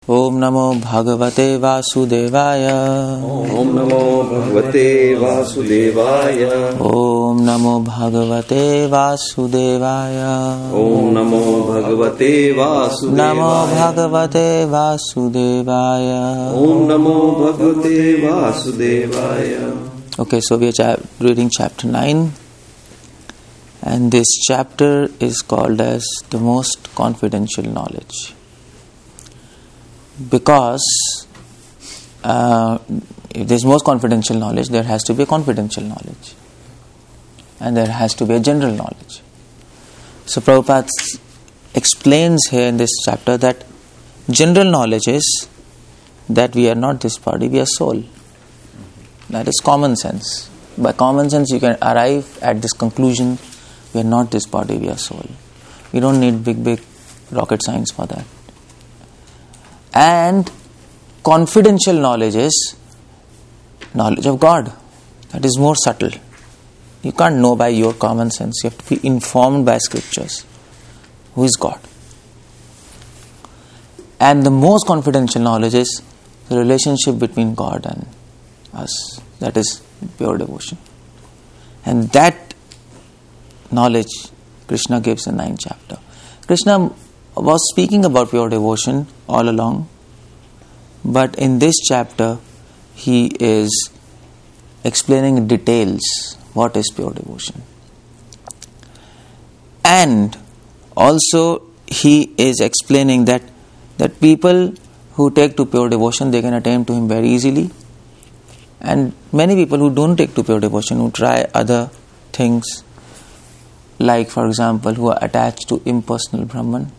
ओम नमो भगवते वासुदेवाय। ओम नमो भगवते वासुदेवाय। ओम नमो भगवते वासुदेवाय। ओम नमो भगवते वासुदेवाय। नमो भगवते वासुदेवाय। ओम नमो भगवते वासुदेवाय. Okay, so we are reading chapter 9, and this chapter is called as the most confidential knowledge. Because if there is most confidential knowledge, there has to be a confidential knowledge, and there has to be a general knowledge. So Prabhupada explains here in this chapter that general knowledge is that we are not this body, we are soul. That is common sense. By common sense, you can arrive at this conclusion: we are not this body, we are soul. We don't need big rocket science for that. And confidential knowledge is knowledge of God. That is more subtle. You can't know by your common sense. You have to be informed by scriptures. Who is God? And the most confidential knowledge is the relationship between God and us. That is pure devotion. And that knowledge Krishna gives in 9th chapter. Krishna was speaking about pure devotion all along, but in this chapter he is explaining in details what is pure devotion. And also he is explaining that people who take to pure devotion, they can attain to him very easily, and many people who don't take to pure devotion, who try other things, like for example who are attached to impersonal Brahman,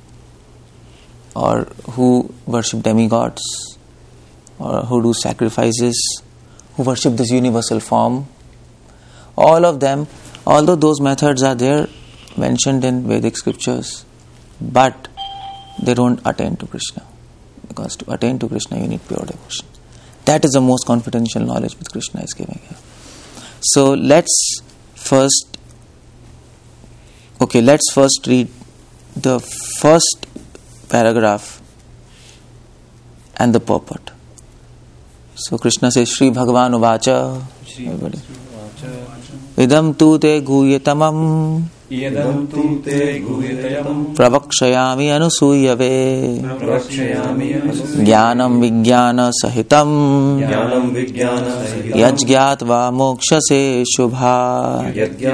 or who worship demigods, or who do sacrifices, who worship this universal form. All of them, although those methods are there mentioned in Vedic scriptures, but they don't attain to Krishna. Because to attain to Krishna, you need pure devotion. That is the most confidential knowledge which Krishna is giving here. So let's first read the first paragraph and the purport. So Krishna says, Shri Bhagavan Uvacha, Idam tu te guhyatamam pravakshayami anusuyave jnanam vijnana sahitam yajgyatva mokshase shubha.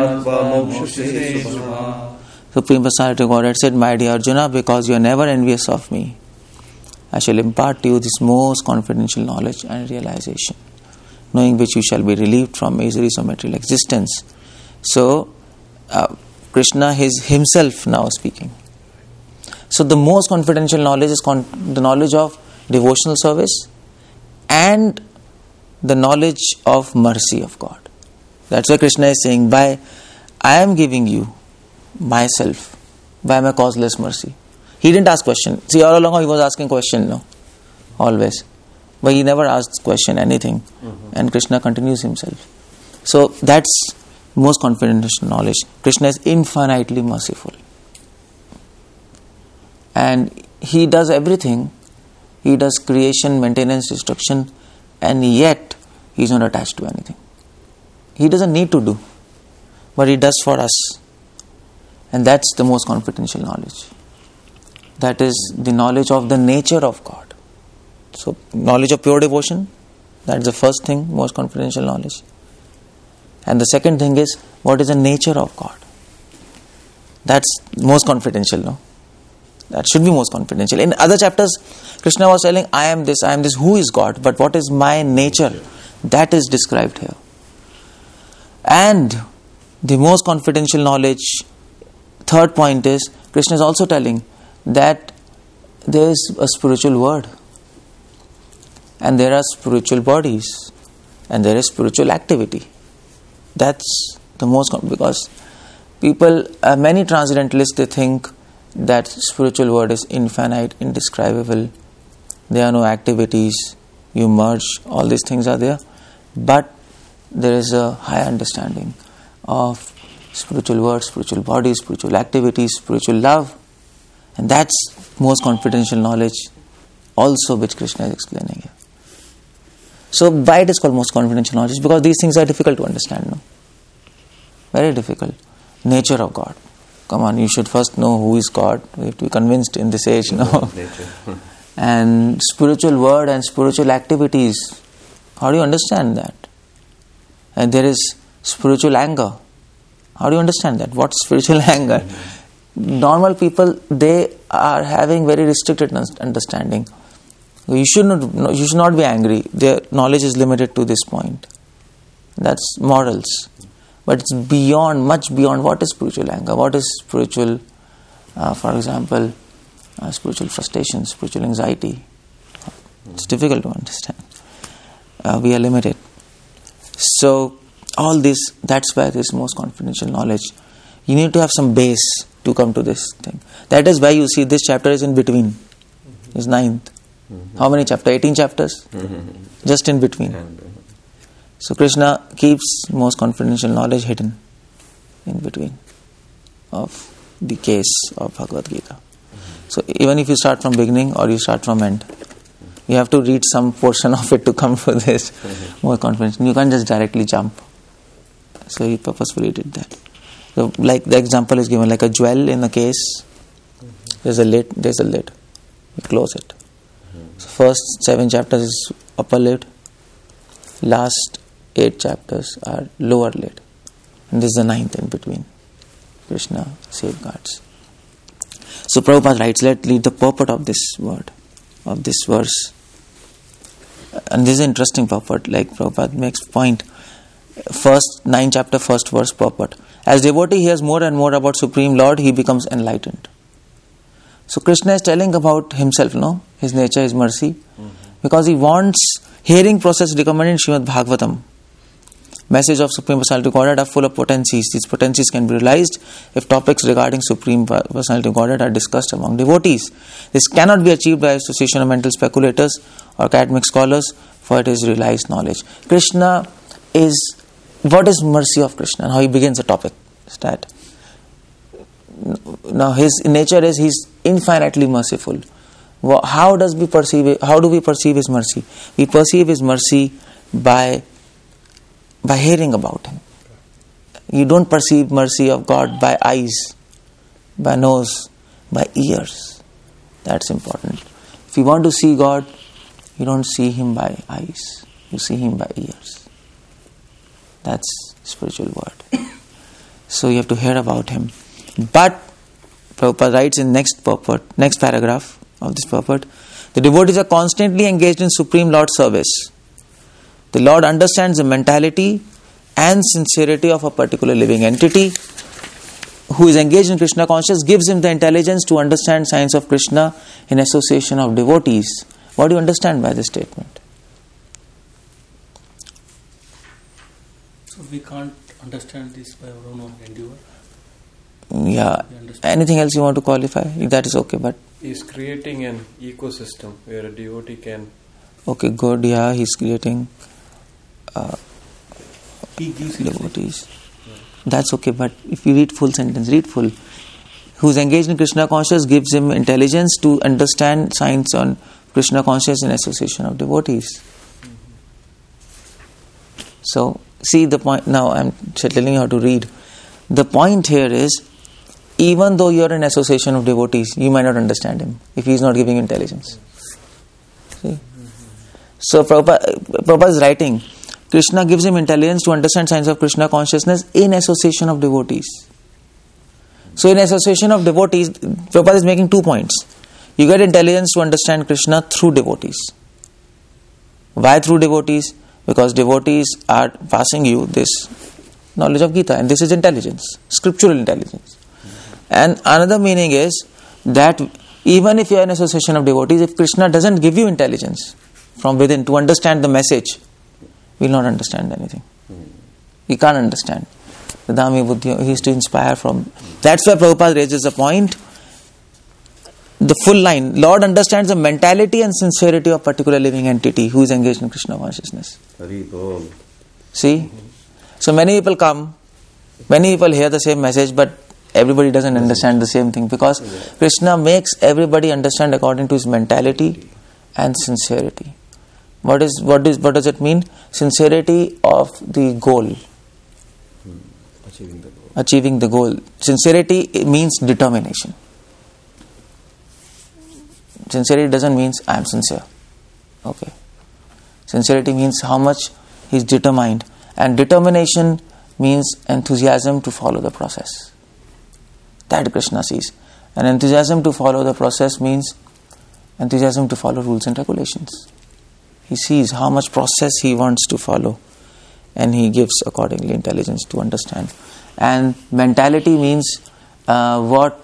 Supreme Personality of Godhead said, my dear Arjuna, because you are never envious of me, I shall impart to you this most confidential knowledge and realization, knowing which you shall be relieved from miseries of material existence. So, Krishna is himself now speaking. So, the most confidential knowledge is the knowledge of devotional service and the knowledge of mercy of God. That's why Krishna is saying, I am giving you myself by my causeless mercy. He didn't ask question. See, all along he was asking question, no? Always. But he never asked question, anything. And Krishna continues himself. So that's most confidential knowledge. Krishna is infinitely merciful. And he does everything. He does creation, maintenance, destruction, and yet he is not attached to anything. He doesn't need to do, but he does for us. And that's the most confidential knowledge. That is the knowledge of the nature of God. So, knowledge of pure devotion, that's the first thing, most confidential knowledge. And the second thing is, what is the nature of God? That's most confidential, no? That should be most confidential. In other chapters, Krishna was telling, I am this, who is God? But what is my nature? That is described here. And the most confidential knowledge, third point is, Krishna is also telling that there is a spiritual world, and there are spiritual bodies, and there is spiritual activity. That's the most, because people, many transcendentalists, they think that spiritual world is infinite, indescribable. There are no activities, you merge, all these things are there. But there is a high understanding of spiritual world, spiritual bodies, spiritual activities, spiritual love. And that's most confidential knowledge also which Krishna is explaining here. So why it is called most confidential knowledge? Because these things are difficult to understand. No? Very difficult. Nature of God. Come on, you should first know who is God. We have to be convinced in this age. No? And spiritual word and spiritual activities. How do you understand that? And there is spiritual anger. How do you understand that? What's spiritual anger? Normal people, they are having very restricted understanding. You should not be angry. Their knowledge is limited to this point. That's morals. But it's beyond, much beyond what is spiritual anger, what is spiritual, for example, spiritual frustration, spiritual anxiety. It's difficult to understand. We are limited. So, all this, that's why this most confidential knowledge. You need to have some base to come to this thing. That is why you see this chapter is in between. It's 9th. How many chapters? 18 chapters? Just in between. So Krishna keeps most confidential knowledge hidden in between of the case of Bhagavad Gita. So even if you start from beginning or you start from end, you have to read some portion of it to come to this more confidential. You can't just directly jump. So he purposefully did that. So like the example is given, like a jewel in a case, there's a lid. You close it. So first 7 chapters is upper lid, last 8 chapters are lower lid, and this is the 9th in between. Krishna safeguards. So Prabhupada writes, let's read the purport of this word, of this verse. And this is an interesting purport, like Prabhupada makes point. First 9 chapter, first verse purport. As devotee hears more and more about Supreme Lord, he becomes enlightened. So Krishna is telling about himself, no? His nature is mercy. Because he wants hearing process recommended in Srimad Bhagavatam. Message of Supreme Personality of Godhead are full of potencies. These potencies can be realized if topics regarding Supreme Personality of Godhead are discussed among devotees. This cannot be achieved by association of mental speculators or academic scholars, for it is realized knowledge. Krishna is, what is mercy of Krishna? And how he begins the topic is that now his nature is he's infinitely merciful. How do we perceive his mercy? We perceive his mercy by hearing about him. You don't perceive mercy of God by eyes, by nose, by ears. That's important. If you want to see God, you don't see him by eyes. You see him by ears. That's spiritual word. So you have to hear about him. But Prabhupada writes in next paragraph of this purport, the devotees are constantly engaged in Supreme Lord service. The Lord understands the mentality and sincerity of a particular living entity who is engaged in Krishna consciousness, gives him the intelligence to understand science of Krishna in association of devotees. What do you understand by this statement? So we can't understand this by our own endeavor. Yeah. Anything else you want to qualify? That is okay, but he's creating an ecosystem where a devotee can. Okay, good. Yeah, he's creating He gives devotees. That's okay, but if you read full sentence, read full. Who's engaged in Krishna consciousness gives him intelligence to understand science on Krishna consciousness in association of devotees. So, see the point. Now I'm telling you how to read. The point here is, even though you are in association of devotees, you might not understand him if he is not giving intelligence. See? So Prabhupada is writing, Krishna gives him intelligence to understand science of Krishna consciousness in association of devotees. So in association of devotees, Prabhupada is making 2 points. You get intelligence to understand Krishna through devotees. Why through devotees? Because devotees are passing you this knowledge of Gita, and this is intelligence, scriptural intelligence. And another meaning is that even if you are in association of devotees, if Krishna doesn't give you intelligence from within to understand the message, you will not understand anything. You can't understand. Dhammi Buddhi, he is to inspire from. That's why Prabhupada raises the point, the full line, Lord understands the mentality and sincerity of particular living entity who is engaged in Krishna consciousness. See? So many people come, many people hear the same message, but everybody doesn't understand the same thing, because Krishna makes everybody understand according to his mentality and sincerity. What does it mean? Sincerity of the goal. Achieving the goal. Sincerity means determination. Sincerity doesn't mean I am sincere. Okay. Sincerity means how much he is determined. And determination means enthusiasm to follow the process. That Krishna sees. And enthusiasm to follow the process means enthusiasm to follow rules and regulations. He sees how much process he wants to follow, and he gives accordingly intelligence to understand. And mentality means does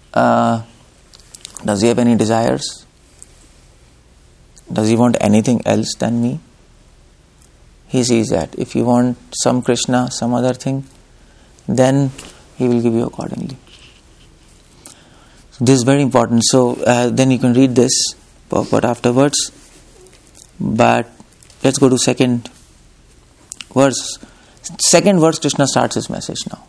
he have any desires? Does he want anything else than me? He sees that. If you want some Krishna, some other thing, then he will give you accordingly. This is very important. So then you can read this purport afterwards. But let's go to second verse. Second verse, Krishna starts his message now.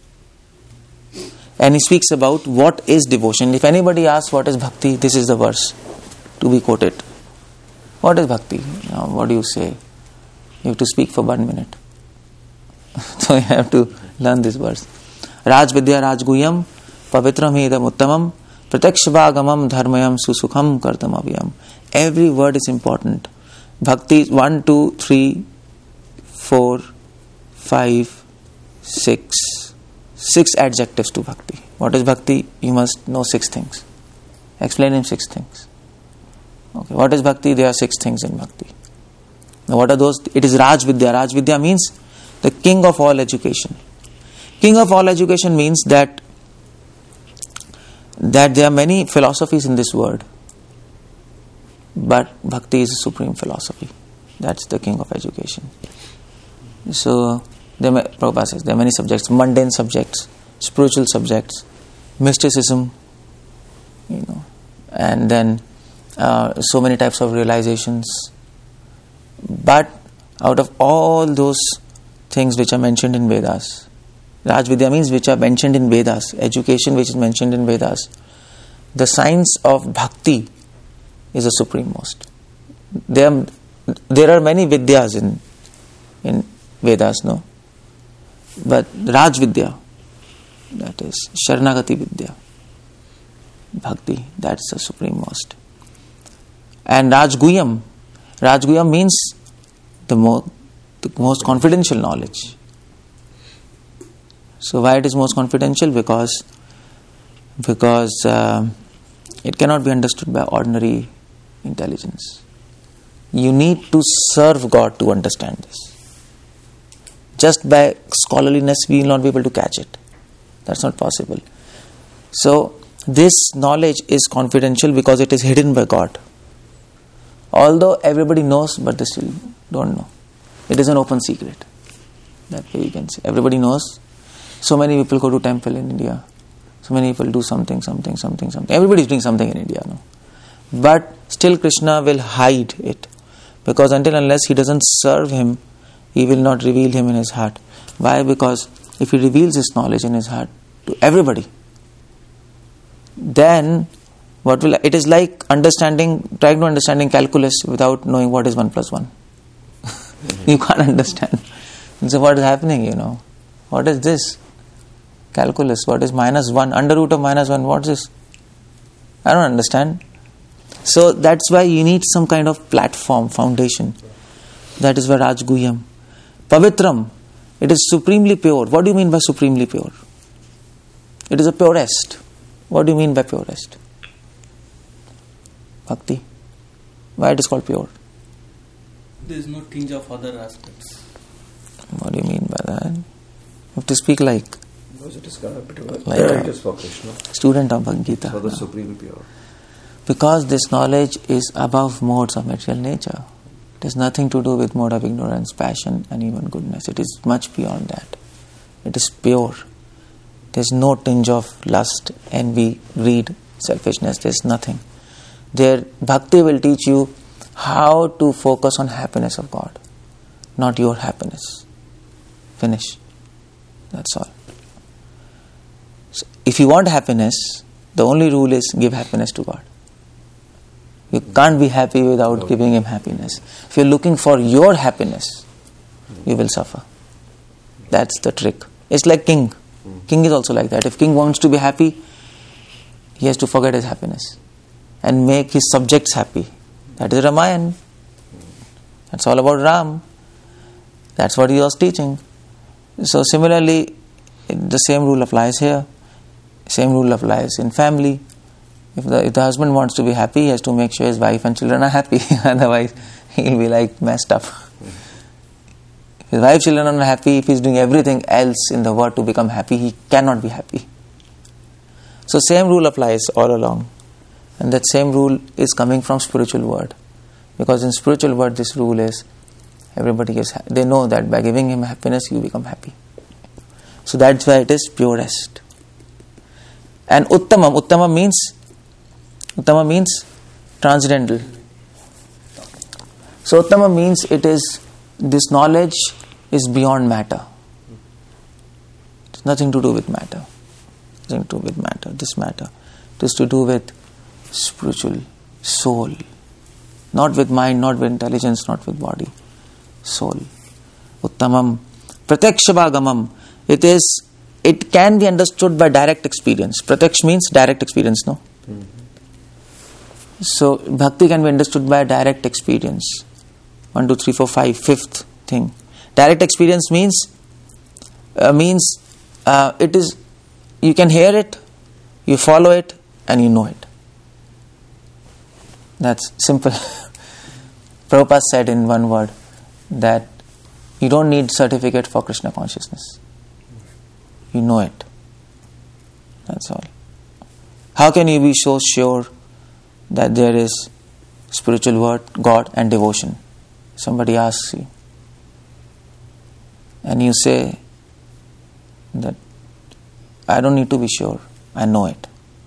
And he speaks about what is devotion. If anybody asks what is bhakti, this is the verse to be quoted. What is bhakti? Now, what do you say? You have to speak for 1 minute. So you have to learn this verse. Raj Vidya Raj Guyam Pavitram Hedam Uttamam Pratakshvagamam Dharmayam Susukham Kartamavyam. Every word is important. Bhakti is 1, 2, 3, 4, 5, 6. 6 adjectives to bhakti. What is bhakti? You must know 6 things. Explain him 6 things. Okay. What is bhakti? There are 6 things in bhakti. Now what are those? It is Raj Vidya. Raj Vidya means the king of all education. King of all education means that there are many philosophies in this world. But bhakti is a supreme philosophy. That's the king of education. So, Prabhupada says there are many subjects, mundane subjects, spiritual subjects, mysticism, and then so many types of realizations. But out of all those things which are mentioned in Vedas, Raj Vidya means which are mentioned in Vedas, education which is mentioned in Vedas, the science of bhakti is the supreme most. There are many vidyas in Vedas, no? But Raj Vidya, that is Sharanagati Vidya, bhakti, that's the supreme most. And Raj Guyam means the most confidential knowledge. So why it is most confidential? Because it cannot be understood by ordinary intelligence. You need to serve God to understand this. Just by scholarliness we will not be able to catch it. That's not possible. So this knowledge is confidential because it is hidden by God. Although everybody knows, but they still don't know. It is an open secret. That way you can say. Everybody knows. So many people go to temple in India. So many people do something. Everybody is doing something in India, no? But still Krishna will hide it. Because unless he doesn't serve him, he will not reveal him in his heart. Why? Because if he reveals his knowledge in his heart to everybody, then it is like trying to understanding calculus without knowing what is 1 plus 1. You can't understand. So what is happening, What is this? Calculus. What is minus 1? Under root of minus 1. What is this? I don't understand. So that's why you need some kind of platform, foundation. That is why Raj Guyam. Pavitram. It is supremely pure. What do you mean by supremely pure? It is a purest. What do you mean by purest? Bhakti. Why it is called pure? There is no tinge of other aspects. What do you mean by that? You have to speak like Because it is pure. Like It is for Krishna. Student of Bhagavad Gita. For the supreme pure. Because this knowledge is above modes of material nature. It has nothing to do with mode of ignorance, passion and even goodness. It is much beyond that. It is pure. There is no tinge of lust, envy, greed, selfishness. There is nothing. There, Bhakti will teach you how to focus on happiness of God, not your happiness. Finish. That's all. So if you want happiness, the only rule is give happiness to God. You can't be happy without giving him happiness. If you're looking for your happiness, you will suffer. That's the trick. It's like king. King is also like that. If king wants to be happy, he has to forget his happiness and make his subjects happy. That is Ramayana. That's all about Ram. That's what he was teaching. So similarly, the same rule applies here. Same rule applies in family. If the husband wants to be happy, he has to make sure his wife and children are happy. Otherwise, he'll be like messed up. If his wife and children are not happy, if he's doing everything else in the world to become happy, he cannot be happy. So same rule applies all along. And that same rule is coming from spiritual world. Because in spiritual world, this rule is, everybody gets happy. They know that by giving him happiness, you become happy. So that's why it is purest. And Uttama means transcendental. So Uttama means it is, this knowledge is beyond matter. It's nothing to do with matter. Nothing to do with matter, this matter. It is to do with spiritual soul. Not with mind, not with intelligence, not with body. Soul. Uttamam. Pratyakshavagamam. It can be understood by direct experience. Pratyaksh means direct experience, no? So bhakti can be understood by direct experience. 1, 2, 3, 4, 5, fifth thing. Direct experience means it is, you can hear it, you follow it, and you know it. That's simple. Prabhupada said in one word that you don't need certificate for Krishna consciousness. You know it. That's all. How can you be so sure that there is spiritual word, God and devotion? Somebody asks you, and you say that I don't need to be sure, I know it.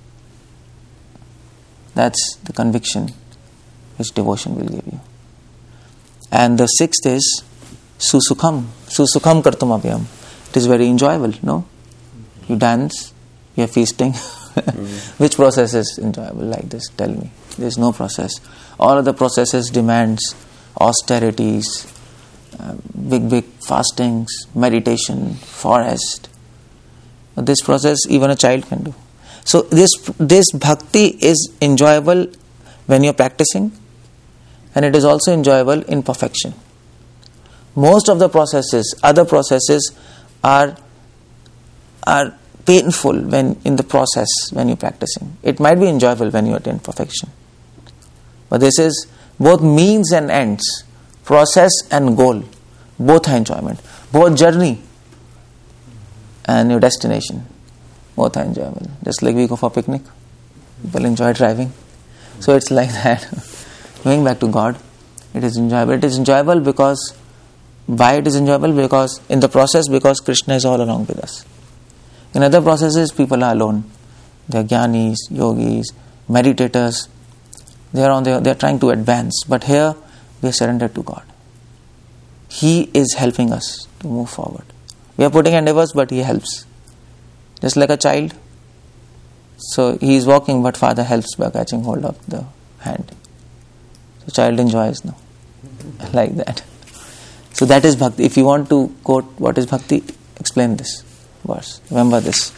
That's the conviction which devotion will give you. And the sixth is Susukham kartum abhyam. It is very enjoyable, no? You dance, you are feasting. Which process is enjoyable like this? Tell me. There is no process. All of the processes demands austerities, big fastings, meditation, forest. But this process even a child can do. So this bhakti is enjoyable when you are practicing, and it is also enjoyable in perfection. Most of the processes, other processes are painful when in the process when you are practicing. It might be enjoyable when you attain perfection. But this is both means and ends, process and goal. Both are enjoyment. Both journey and your destination. Both are enjoyable. Just like we go for picnic. People enjoy driving. So it's like that. Going back to God, it is enjoyable. It is enjoyable because, why it is enjoyable? Because in the process, because Krishna is all along with us. In other processes, people are alone. They are jnanis, yogis, meditators. They are trying to advance. But here, we are surrendered to God. He is helping us to move forward. We are putting endeavors, but He helps. Just like a child. So he is walking, but father helps by catching hold of the hand. So child enjoys now. Like that. So that is bhakti. If you want to quote what is bhakti, explain this verse. Remember this.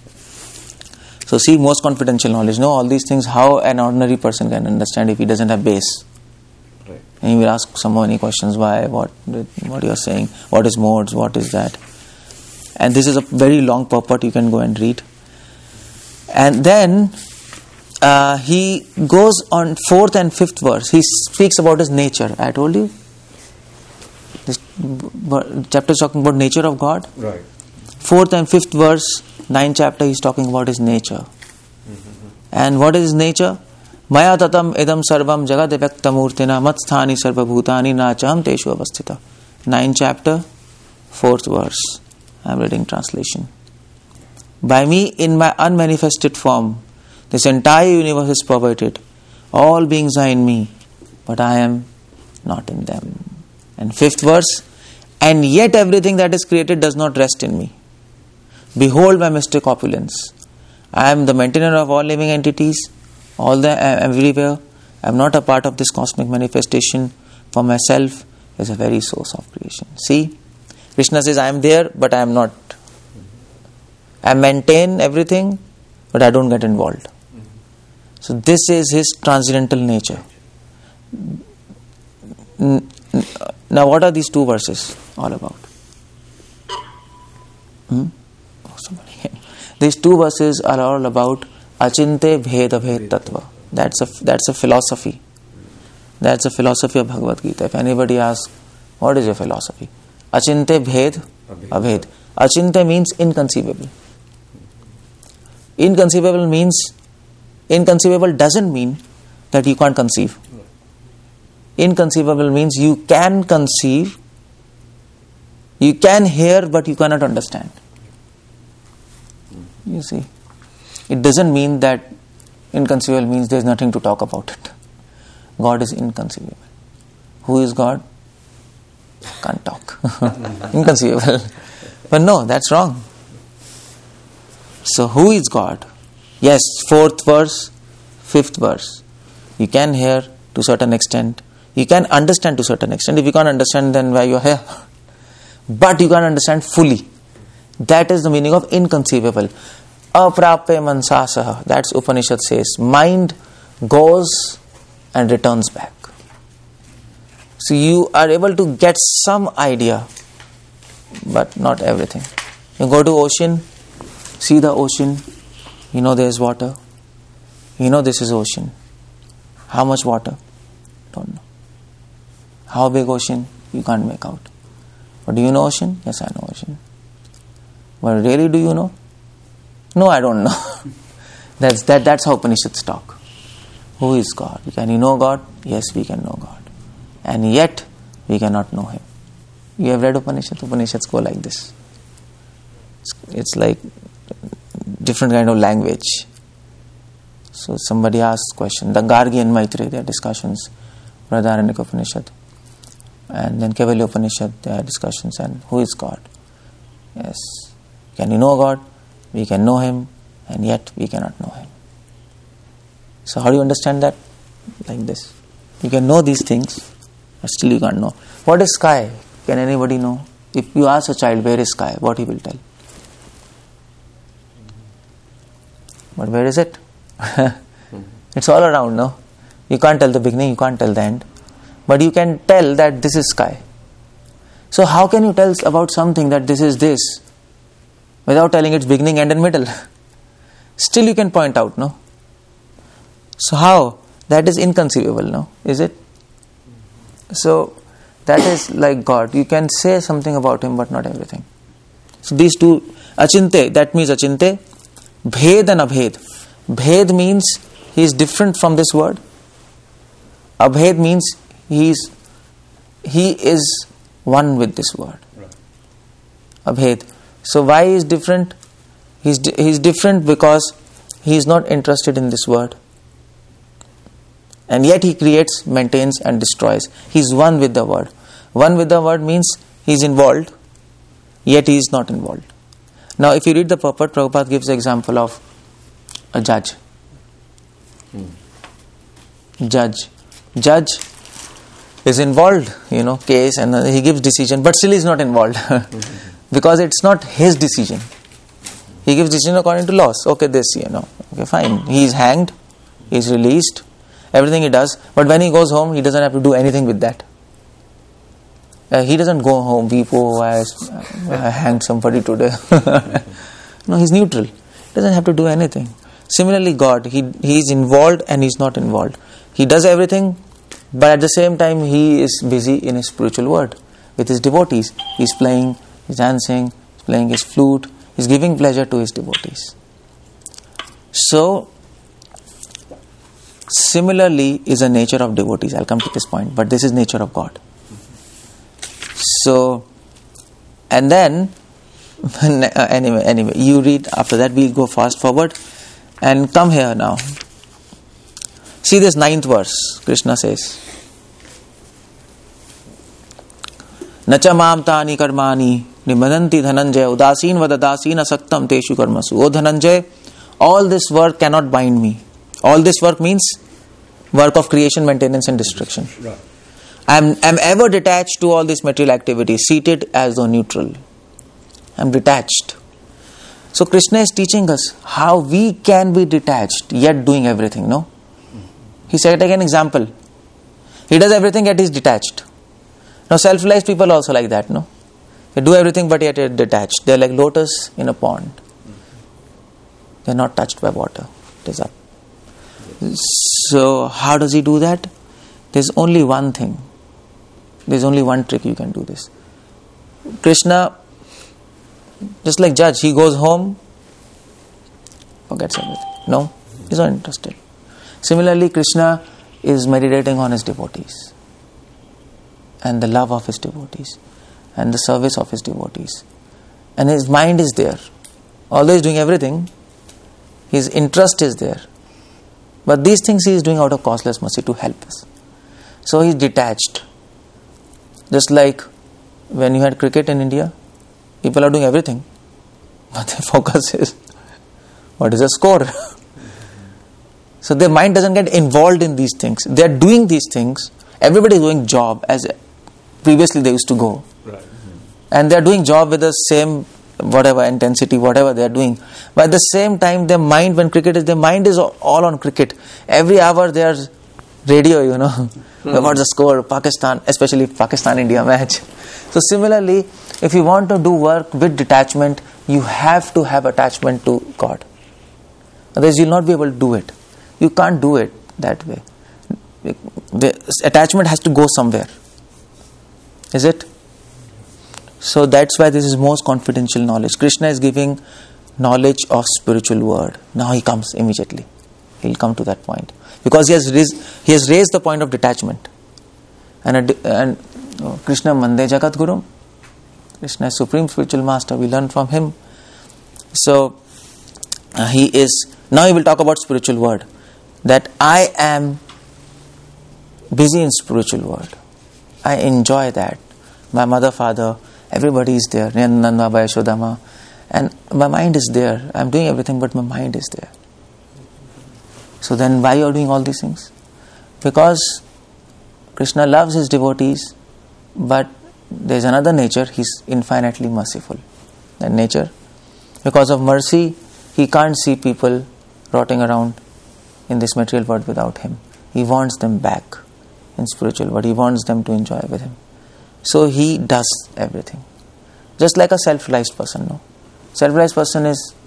So see, most confidential knowledge. No, all these things, how an ordinary person can understand if he doesn't have base. Right. And he will ask someone any questions, why, what you are saying, what is modes, what is that. And this is a very long purport, you can go and read. And then he goes on 4th and 5th verse. He speaks about his nature. I told you. This chapter is talking about nature of God. Right. 4th and 5th verse, 9th chapter, he is talking about his nature. And what is his nature? Maya tatam idam sarvam jagad vyakta murtina mat sthani sarva bhutani nacham teshu avasthita. 9th chapter, 4th verse. I am reading translation. By me, in my unmanifested form, this entire universe is pervaded. All beings are in me, but I am not in them. And 5th verse, and yet everything that is created does not rest in me. Behold my mystic opulence. I am the maintainer of all living entities, everywhere. I am not a part of this cosmic manifestation. For myself is a very source of creation. See, Krishna says, I am there, but I am not. I maintain everything, but I don't get involved. So this is his transcendental nature. Now what are these two verses all about? Oh, somebody came. These two verses are all about Achinte Bheda Bhed Tattva. That's a philosophy. That's a philosophy of Bhagavad Gita. If anybody asks, what is your philosophy? Achinte Bhed Abhed. Achinte means inconceivable. Inconceivable doesn't mean that you can't conceive. Inconceivable means you can conceive, you can hear, but you cannot understand. You see, it doesn't mean that inconceivable means there is nothing to talk about it. God is inconceivable. Who is God? Can't talk. Inconceivable. But no, that's wrong. So who is God? Yes, 4th verse, 5th verse. You can hear to a certain extent. You can understand to a certain extent. If you can't understand, then why you are here? But you can't understand fully. That is the meaning of inconceivable. Aprapya mansasaha. That's Upanishad says. Mind goes and returns back. So you are able to get some idea, but not everything. You go to ocean, see the ocean, you know there is water, you know this is ocean. How much water? Don't know. How big ocean? You can't make out. But do you know ocean? Yes, I know ocean. But really, do you know? No, I don't know. That's how Upanishads talk. Who is God? Can you know God? Yes, we can know God. And yet, we cannot know Him. You have read Upanishads? Upanishads go like this. It's like different kind of language. So somebody asks question. The Gargi and Maitreya, their discussions. Brihadaranyaka Upanishad. And then Kaivalya Upanishad, their discussions. And who is God? Yes. Can you know God? We can know Him. And yet, we cannot know Him. So how do you understand that? Like this. You can know these things, but still you can't know. What is sky? Can anybody know? If you ask a child, where is sky? What he will tell? But where is it? It's all around, no? You can't tell the beginning, you can't tell the end. But you can tell that this is sky. So how can you tell about something that this is this, without telling its beginning, end and middle? Still you can point out, no? So how? That is inconceivable, no? Is it? So that is like God. You can say something about Him, but not everything. So these two, Achinte, that means Achinte. Bhed and Abhed. Bhed means He is different from this word. Abhed means He is one with this word. Abhed. So why He is different? He is different because He is not interested in this word. And yet He creates, maintains and destroys. He is one with the word. One with the word means He is involved, yet He is not involved. Now if you read the purport, Prabhupada gives the example of a judge. Judge is involved, case, and he gives decision, but still is not involved. Because it's not his decision. He gives decision according to laws. Okay, this, okay, fine. He is hanged, he is released, everything he does, but when he goes home, he doesn't have to do anything with that. He doesn't go home, weep, oh, I hanged somebody today. No, he's neutral. He doesn't have to do anything. Similarly, God, he is involved and he is not involved. He does everything, but at the same time, he is busy in his spiritual world with his devotees. He's playing, he's dancing, he's playing his flute, he's giving pleasure to his devotees. So, similarly is the nature of devotees. I'll come to this point, but this is nature of God. So, and then, anyway, you read after that, we'll go fast forward and come here now. See this 9th verse, Krishna says, Nacha mam tani karmani nimadanti dhananjaya udasin vadadasin asaktam teshu karmasu. O Dhananjay, all this work cannot bind me. All this work means work of creation, maintenance and destruction. Right. I'm ever detached to all these material activities, seated as though neutral. I'm detached. So Krishna is teaching us how we can be detached yet doing everything, no? He said, take an example. He does everything yet he's detached. Now self-realized people also like that, no? They do everything but yet they're detached. They're like lotus in a pond. They're not touched by water. It is up. So how does he do that? There's only one thing. There's only one trick you can do this. Krishna, just like judge, he goes home, forgets everything. No, he's not interested. Similarly, Krishna is meditating on his devotees and the love of his devotees and the service of his devotees. And his mind is there. Although he's doing everything, his interest is there. But these things he is doing out of causeless mercy to help us. So he's detached. Just like when you had cricket in India, people are doing everything, but their focus is, what is the score? So their mind doesn't get involved in these things. They are doing these things. Everybody is doing job as previously they used to go. Right. And they are doing job with the same whatever intensity, whatever they are doing. But at the same time, their mind, when cricket is, their mind is all on cricket. Every hour there's radio, what's the score, Pakistan, especially Pakistan-India match. So similarly, if you want to do work with detachment, you have to have attachment to God. Otherwise you'll not be able to do it. You can't do it that way. The attachment has to go somewhere. Is it? So that's why this is most confidential knowledge. Krishna is giving knowledge of spiritual world. Now he comes immediately. He'll come to that point. Because he has raised the point of detachment. And Krishna Mande Jagat Guru. Krishna is Supreme Spiritual Master. We learn from him. So he is. Now he will talk about spiritual word. That I am busy in spiritual world. I enjoy that. My mother, father, everybody is there. Nanda, Baba, Yashodama. And my mind is there. I'm doing everything but my mind is there. So then why you are doing all these things? Because Krishna loves his devotees, but there is another nature. He's infinitely merciful. That nature. Because of mercy, he can't see people rotting around in this material world without him. He wants them back in spiritual world. He wants them to enjoy with him. So he does everything. Just like a self-realized person, no? Self-realized person is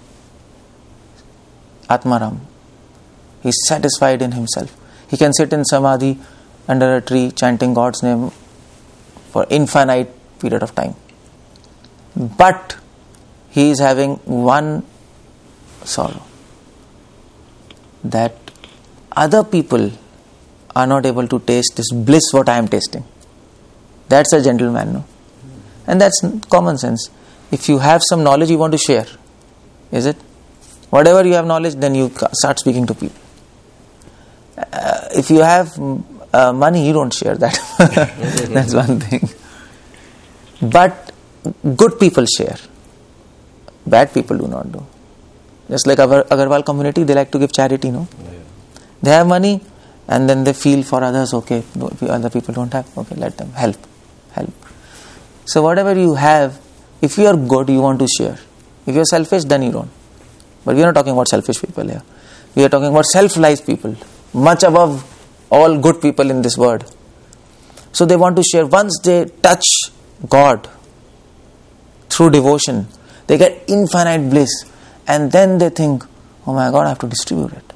Atmaram. He is satisfied in himself. He can sit in samadhi under a tree chanting God's name for infinite period of time. But he is having one sorrow, that other people are not able to taste this bliss what I am tasting. That's a gentleman, no? And that's common sense. If you have some knowledge you want to share, is it? Whatever you have knowledge, then you start speaking to people. If you have money, you don't share that. That's one thing. But good people share. Bad people do not do. Just like our Agarwal community, they like to give charity, no? Yeah. They have money and then they feel for others, okay, other people don't have, okay, let them help. So whatever you have, if you are good, you want to share. If you are selfish, then you don't. But we are not talking about selfish people here. We are talking about self-realized people, much above all good people in this world. So they want to share. Once they touch God through devotion, they get infinite bliss. And then they think, oh my God, I have to distribute it.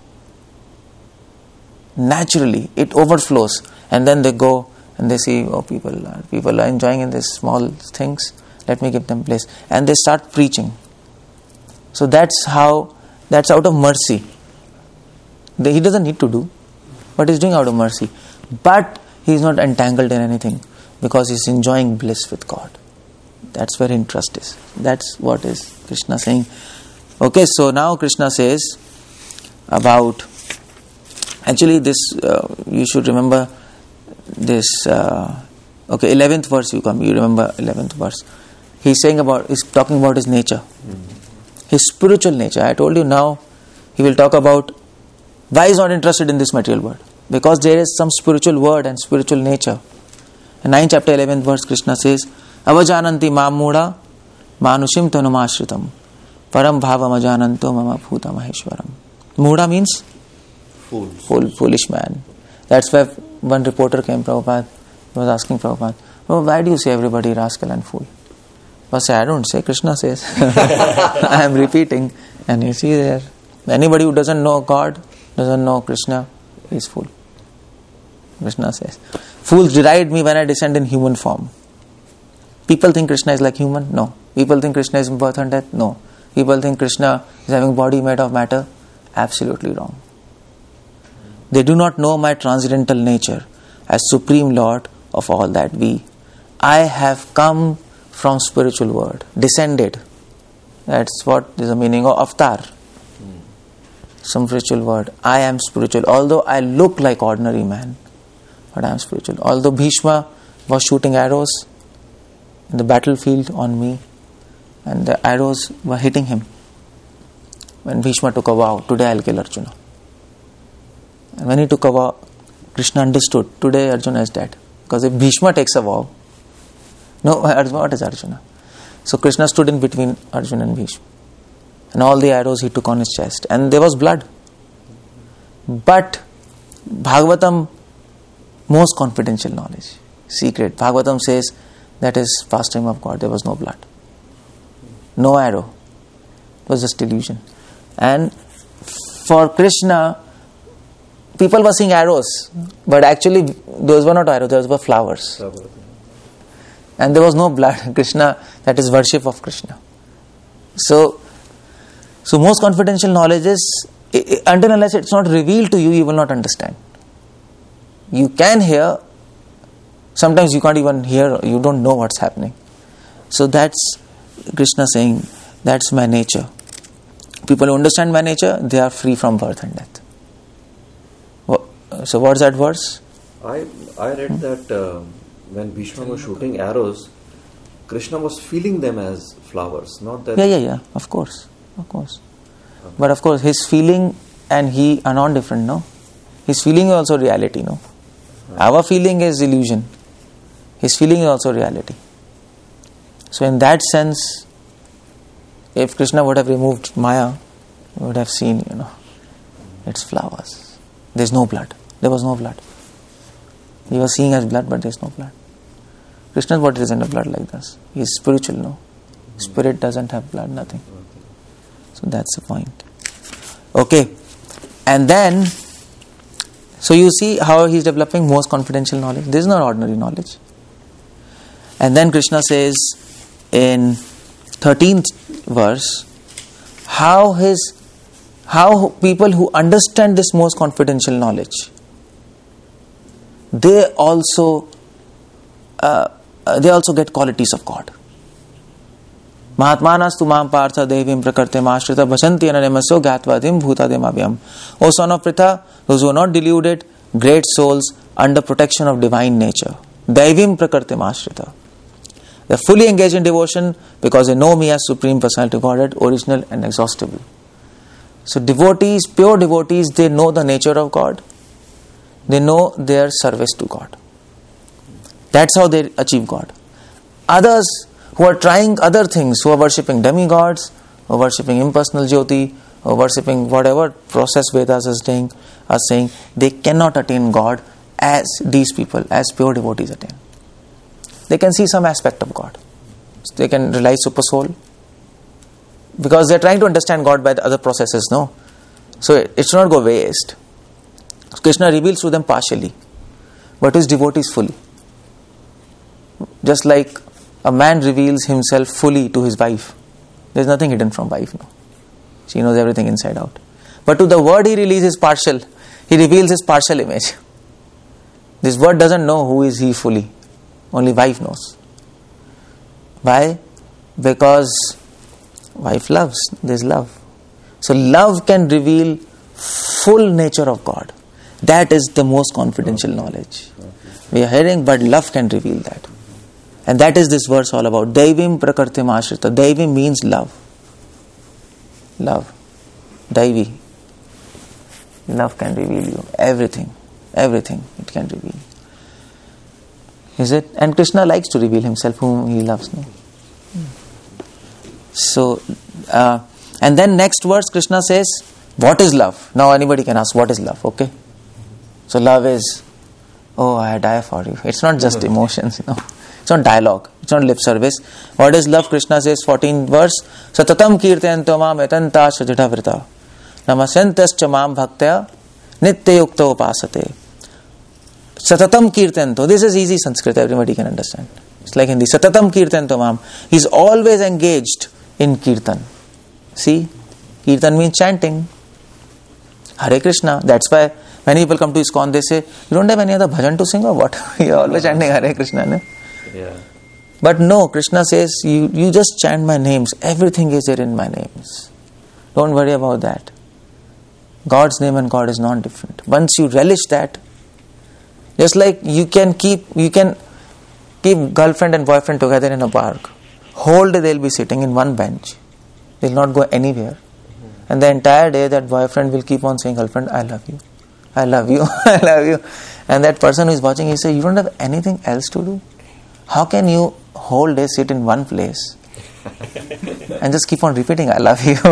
Naturally, it overflows. And then they go and they see, oh, people are enjoying in these small things. Let me give them bliss. And they start preaching. So that's out of mercy. He doesn't need to do, but he's doing out of mercy. But he's not entangled in anything because he's enjoying bliss with God. That's where interest is. That's what is Krishna saying. Okay, so now Krishna says about, actually this, you should remember this, 11th verse you remember 11th verse. He's talking about his nature. His spiritual nature. I told you now, he will talk about why he's not interested in this material world. because there is some spiritual word and spiritual nature. In 9th chapter 11th verse, Krishna says, Avajananti mamura manushim tanumashritam param bhavam ajananto mama bhuta maheshwaram. Muda means foolish man. That's why one reporter came, Prabhupada was asking Prabhupada, oh, why do you say everybody rascal and fool? But say, I don't say, Krishna says. I am repeating. And you see there, anybody who doesn't know God, doesn't know Krishna, is fool. Krishna says, fools deride me when I descend in human form. People think Krishna is like human? No. People think Krishna is birth and death? No. People think Krishna is having body made of matter? Absolutely wrong. They do not know my transcendental nature as Supreme Lord of all that be. I have come from spiritual world, descended. That's what is the meaning of avatar. Some spiritual word. I am spiritual. Although I look like ordinary man, but I am spiritual. Although Bhishma was shooting arrows in the battlefield on me, and the arrows were hitting him, when Bhishma took a vow, today I'll kill Arjuna. And when he took a vow, Krishna understood, today Arjuna is dead. Because if Bhishma takes a vow, no, what is Arjuna? So Krishna stood in between Arjuna and Bhishma. And all the arrows he took on his chest. And there was blood. But Bhagavatam, most confidential knowledge, secret. Bhagavatam says that is pastime of God. There was no blood. No arrow. It was just illusion. And for Krishna, people were seeing arrows, but actually those were not arrows, those were flowers. And there was no blood. Krishna, that is worship of Krishna. So most confidential knowledge is, until unless it's not revealed to you, you will not understand. You can hear, sometimes you can't even hear, you don't know what's happening. So that's Krishna saying, that's my nature. People who understand my nature, they are free from birth and death. So what's that verse? I read that when Bhishma was shooting arrows, Krishna was feeling them as flowers, not that... Yeah, of course. But of course, his feeling and he are not different, no? His feeling is also reality, no? Our feeling is illusion. His feeling is also reality. So in that sense, if Krishna would have removed Maya, we would have seen, it's flowers. There's no blood. There was no blood. He was seeing as blood, but there's no blood. Krishna's body isn't a blood like this. He is spiritual, no? Spirit doesn't have blood, nothing. So that's the point. Okay. And then, so you see how he's developing most confidential knowledge. This is not ordinary knowledge. And then Krishna says in 13th verse, how people who understand this most confidential knowledge, they also get qualities of God. Mahatmanas tu mam partha devim prakarte mashrita bhajanti ananemaso gatvadim bhutademabhyam. O son of Pritha, those who are not deluded, great souls under protection of divine nature. Devim prakarte mashrita. They are fully engaged in devotion because they know me as Supreme Personality of Godhead, original and exhaustible. So devotees, pure devotees, they know the nature of God. They know their service to God. That's how they achieve God. Others who are trying other things, who are worshipping demigods, or worshipping impersonal Jyoti, or worshipping whatever process Vedas are saying, they cannot attain God as these people, as pure devotees attain. They can see some aspect of God. They can realize super soul. Because they are trying to understand God by the other processes, no? So it should not go waste. Krishna reveals to them partially, but his devotees fully. Just like a man reveals himself fully to his wife. There is nothing hidden from wife, no? She knows everything inside out. But to the word he releases partial. He reveals his partial image. This word doesn't know who is he fully. Only wife knows. Why? Because wife loves. There's love. So love can reveal full nature of God. That is the most confidential knowledge. We are hearing, but love can reveal that. And that is this verse all about. Daivim prakartim ashrita. Daivim means love. Love. Daivi. Love can reveal you everything. Everything it can reveal. Is it? And Krishna likes to reveal himself whom he loves. No? So, and then next verse Krishna says, what is love? Now anybody can ask, what is love? Okay. So love is, oh, I die for you. It's not just emotions, It's not dialogue. It's not lip service. What is love? Krishna says, 14th verse, Satatam kirtayanto mam etantasya jidhavrita namasyantascha mam bhaktya nityayukta upasate. Satatam kirtayanto. This is easy Sanskrit. Everybody can understand. It's like Hindi. Satatam kirtayanto mam. He's always engaged in kirtan. See? Kirtan means chanting. Hare Krishna. That's why when people come to ISKCON, they say, you don't have any other bhajan to sing or what? You're always chanting Hare Krishna. No? Yeah. But no, Krishna says, you just chant my names. Everything is there in my names. Don't worry about that. God's name and God is not different. Once you relish that, just like you can keep girlfriend and boyfriend together in a park. Whole day they'll be sitting in one bench. They'll not go anywhere. And the entire day that boyfriend will keep on saying, girlfriend, I love you. I love you. I love you. And that person who is watching, he says, you don't have anything else to do? How can you whole day sit in one place and just keep on repeating, I love you?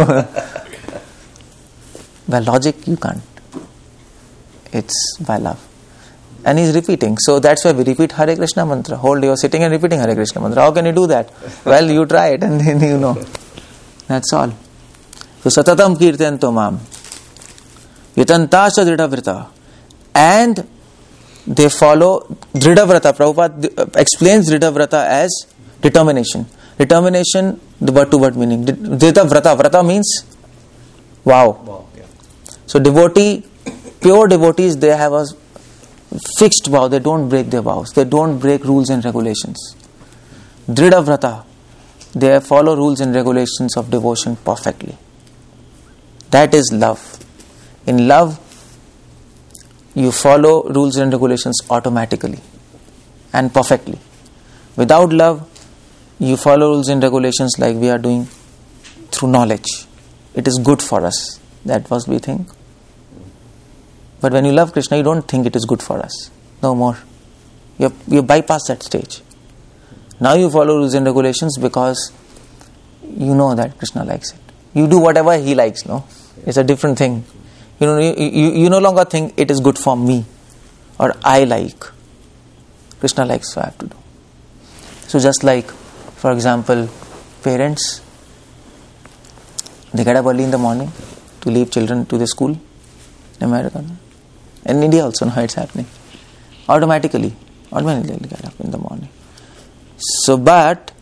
By logic, you can't. It's by love. And he's repeating. So that's why we repeat Hare Krishna mantra. Whole day you're sitting and repeating Hare Krishna mantra. How can you do that? Well, you try it and then you know. That's all. So Satatam kirtayanto mam yatantasya dridhavrita. And they follow Dridhavrata. Prabhupada explains Dridhavrata as determination. Determination, the word-to-word meaning. Dridhavrata. Vrata means vow. Yeah. So pure devotees, they have a fixed vow. They don't break their vows. They don't break rules and regulations. Dridhavrata. They follow rules and regulations of devotion perfectly. That is love. In love, you follow rules and regulations automatically and perfectly. Without love, you follow rules and regulations like we are doing through knowledge. It is good for us. That was we think. But when you love Krishna, you don't think it is good for us. No more. You bypass that stage. Now you follow rules and regulations because you know that Krishna likes it. You do whatever he likes, no? It's a different thing. You no longer think it is good for me or I like. Krishna likes, so I have to do. So just like, for example, parents, they get up early in the morning to leave children to the school in America. In India also, now it's happening. Automatically they'll get up in the morning. So, but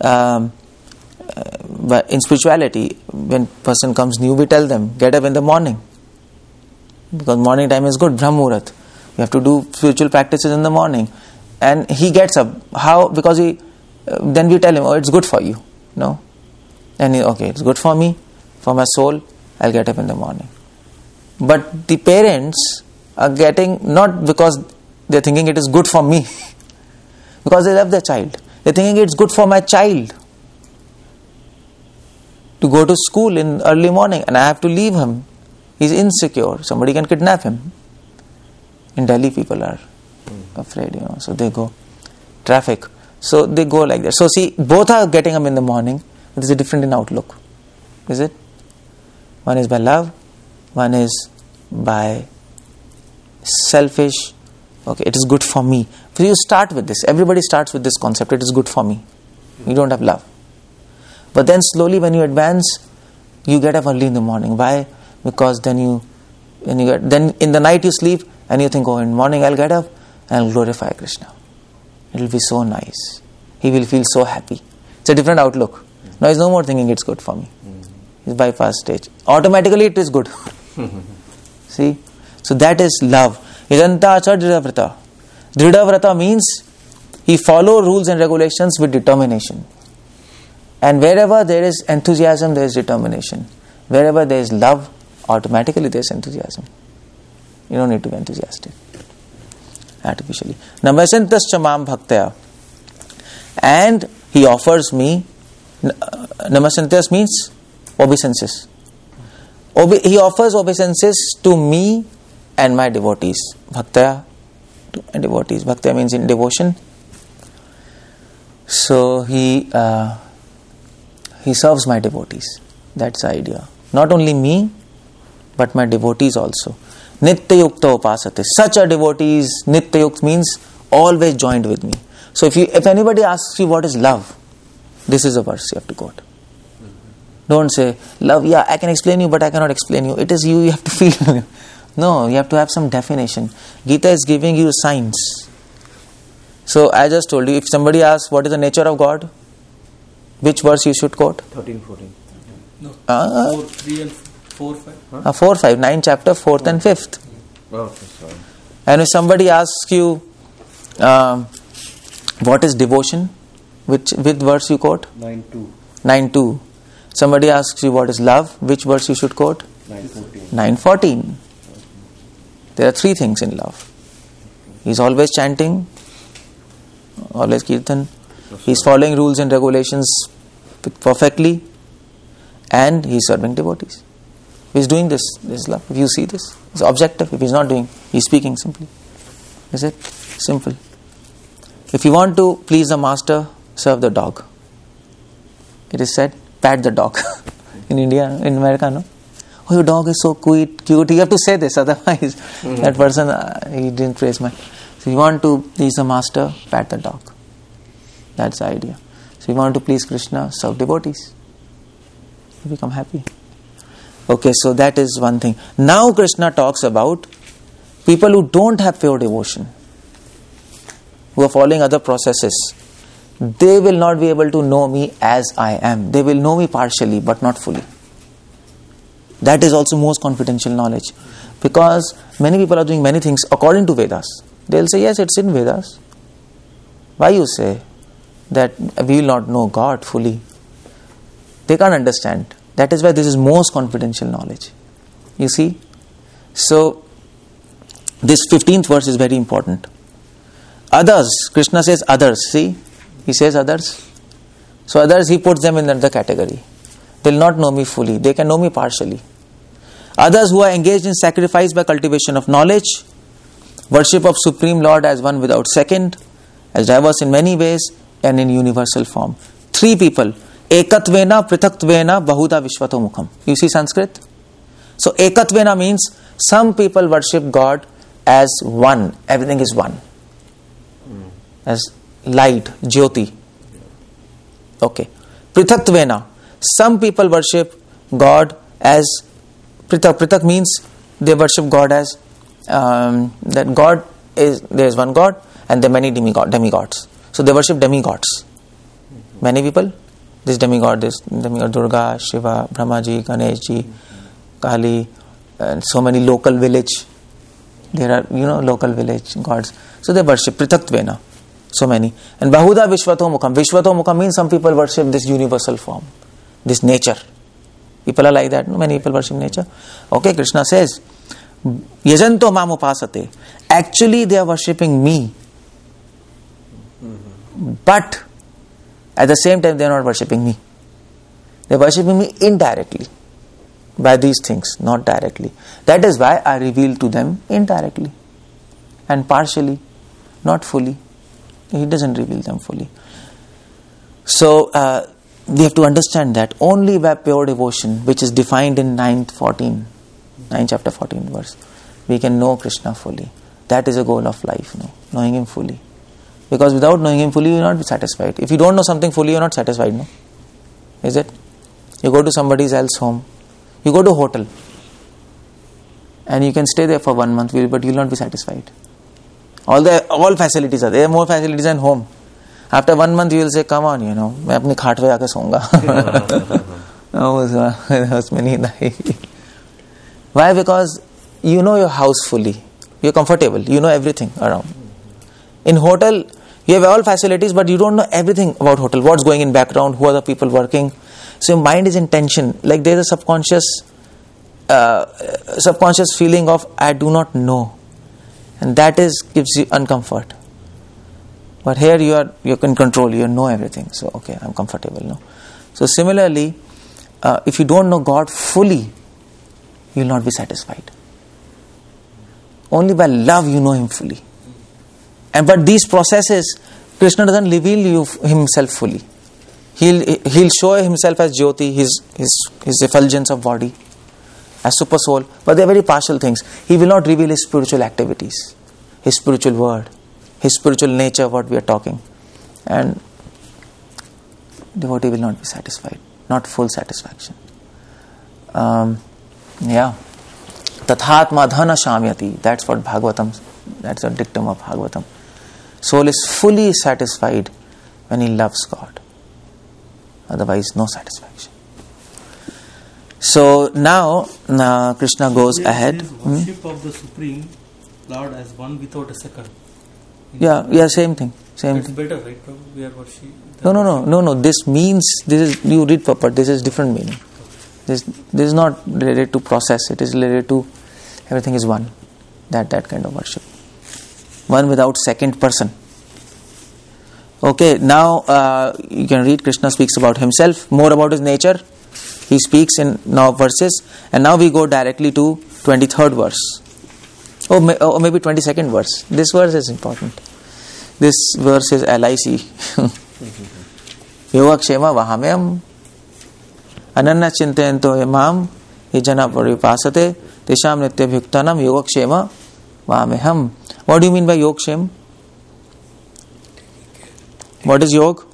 in spirituality, when person comes new, we tell them, get up in the morning. Because morning time is good, Brahm Muhurat. You have to do spiritual practices in the morning. And he gets up. How? Because then we tell him, oh, it's good for you. No? And okay, it's good for me, for my soul, I'll get up in the morning. But the parents are getting, not because they're thinking it is good for me, because they love their child. They're thinking it's good for my child to go to school in early morning and I have to leave him. He's insecure. Somebody can kidnap him. In Delhi, people are afraid, so they go. Traffic. So they go like that. So see, both are getting up in the morning. It is a different in outlook. Is it? One is by love. One is by selfish. Okay, it is good for me. So you start with this. Everybody starts with this concept. It is good for me. You don't have love. But then slowly when you advance, you get up early in the morning. Why? Because then then in the night you sleep and you think, oh, in the morning I'll get up and I'll glorify Krishna. It will be so nice. He will feel so happy. It's a different outlook. Now he's no more thinking it's good for me. He's bypass stage. Automatically it is good. See? So that is love. Idanta cha dridhavrata. Dridhavrata means he follow rules and regulations with determination. And wherever there is enthusiasm, there is determination. Wherever there is love, automatically there is enthusiasm. You don't need to be enthusiastic artificially. Namasyantascha mam bhaktaya. And he offers me, namasyantas means obeisances. He offers obeisances to me and my devotees. Bhaktaya and devotees. Bhaktaya means in devotion. So he serves my devotees. That's the idea. Not only me, but my devotees also. Nitya yukta upasate. Such a devotees, nitya yukt means always joined with me. So if anybody asks you what is love, this is a verse you have to quote. Don't say, love, yeah, I can explain you, but I cannot explain you. It is you have to feel. No, you have to have some definition. Gita is giving you science. So I just told you, if somebody asks what is the nature of God, which verse you should quote? 13, 14. No. 4, 3 and 4, 5. 4, 5, 9 chapter, 4th and 5th. Okay, sorry. And if somebody asks you what is devotion, which verse you quote? 9:2. 9:2. Somebody asks you what is love, which verse you should quote? 9:14. 9:14. There are 3 things in love. He's always chanting, always kirtan. He's following rules and regulations perfectly, and he's serving devotees. If he's doing this is love. If you see this, it's objective. If he's not doing, he's speaking simply. Is it? Simple. If you want to please the master, serve the dog. It is said, pat the dog. In India, in America, no? Oh, your dog is so cute. You have to say this, otherwise that person, he didn't praise my... So you want to please the master, pat the dog. That's the idea. So you want to please Krishna, serve devotees. You become happy. Okay, so that is one thing. Now Krishna talks about people who don't have pure devotion, who are following other processes. They will not be able to know me as I am. They will know me partially, but not fully. That is also most confidential knowledge. Because many people are doing many things according to Vedas. They'll say, yes, it's in Vedas. Why you say that we will not know God fully? They can't understand. That is why this is most confidential knowledge. You see? So, this 15th verse is very important. Others, Krishna says others. See? He says others. So others, he puts them in another category. They will not know me fully. They can know me partially. Others who are engaged in sacrifice by cultivation of knowledge, worship of Supreme Lord as one without second, as diverse in many ways and in universal form. 3 people. Ekatvena, Prithaktvena, Bahuda Vishwato Mukham. You see Sanskrit? So Ekatvena means some people worship God as one. Everything is one. As light, Jyoti. Okay. Prithaktvena. Some people worship God as Prithak. Prithak means they worship God as that God is, there is one God and there are many demigods. So they worship demigods. Many people. This demigod Durga, Shiva, Brahmaji, Ganeshji, Kali, and so many local village. There are, local village gods. So they worship Prithaktvena. So many. And Bahuda Vishwato Mukham. Vishwato Mukham means some people worship this universal form, this nature. People are like that. No? Many people worship nature. Okay, Krishna says, Yajanto mam upasate. Actually, they are worshipping me. But at the same time, they are not worshipping me. They are worshipping me indirectly by these things, not directly. That is why I reveal to them indirectly and partially, not fully. He doesn't reveal them fully. So, we have to understand that only by pure devotion, which is defined in 9 chapter 14 verse, we can know Krishna fully. That is a goal of life, knowing Him fully. Because without knowing Him fully, you will not be satisfied. If you don't know something fully, you are not satisfied, no? Is it? You go to somebody else's home, you go to a hotel, and you can stay there for 1 month, but you will not be satisfied. All facilities are there. More facilities than home. After 1 month, you will say, come on, मैं अपनी खाट पे आकर सोऊंगा. Why? Because you know your house fully. You are comfortable. You know everything around. In hotel, you have all facilities, but you don't know everything about hotel. What's going in background? Who are the people working? So your mind is in tension. Like there is a subconscious feeling of I do not know. And that gives you uncomfort. But here you are in control, you know everything. So okay, I'm comfortable now. So similarly, if you don't know God fully, you will not be satisfied. Only by love you know Him fully. But these processes, Krishna doesn't reveal you Himself fully. He'll show Himself as Jyoti, His effulgence of body, as super soul, but they're very partial things. He will not reveal His spiritual activities, His spiritual word, His spiritual nature, what we are talking. And devotee will not be satisfied, not full satisfaction. Tathatma dhana shamyati. That's what Bhagavatam, that's a dictum of Bhagavatam. Soul is fully satisfied when he loves God. Otherwise, no satisfaction. So now Krishna goes ahead. Worship of the Supreme Lord as one without a second. Yeah, same thing. It's better, right, Prabhu? We are worshiping. No. This means, you read proper, this is different meaning. This is not related to process, it is related to everything is one. That kind of worship. One without second person. Okay, now you can read, Krishna speaks about Himself, more about His nature. He speaks in now verses, and now we go directly to 23rd verse. Or maybe 22nd verse. This verse is important. This verse is LIC. Yogakshema vahamyam ananya chintayanto imam hijana paripasate tesham nitya bhuktanam yogakshema vahamyam. What do you mean by yogkshem? What is yog?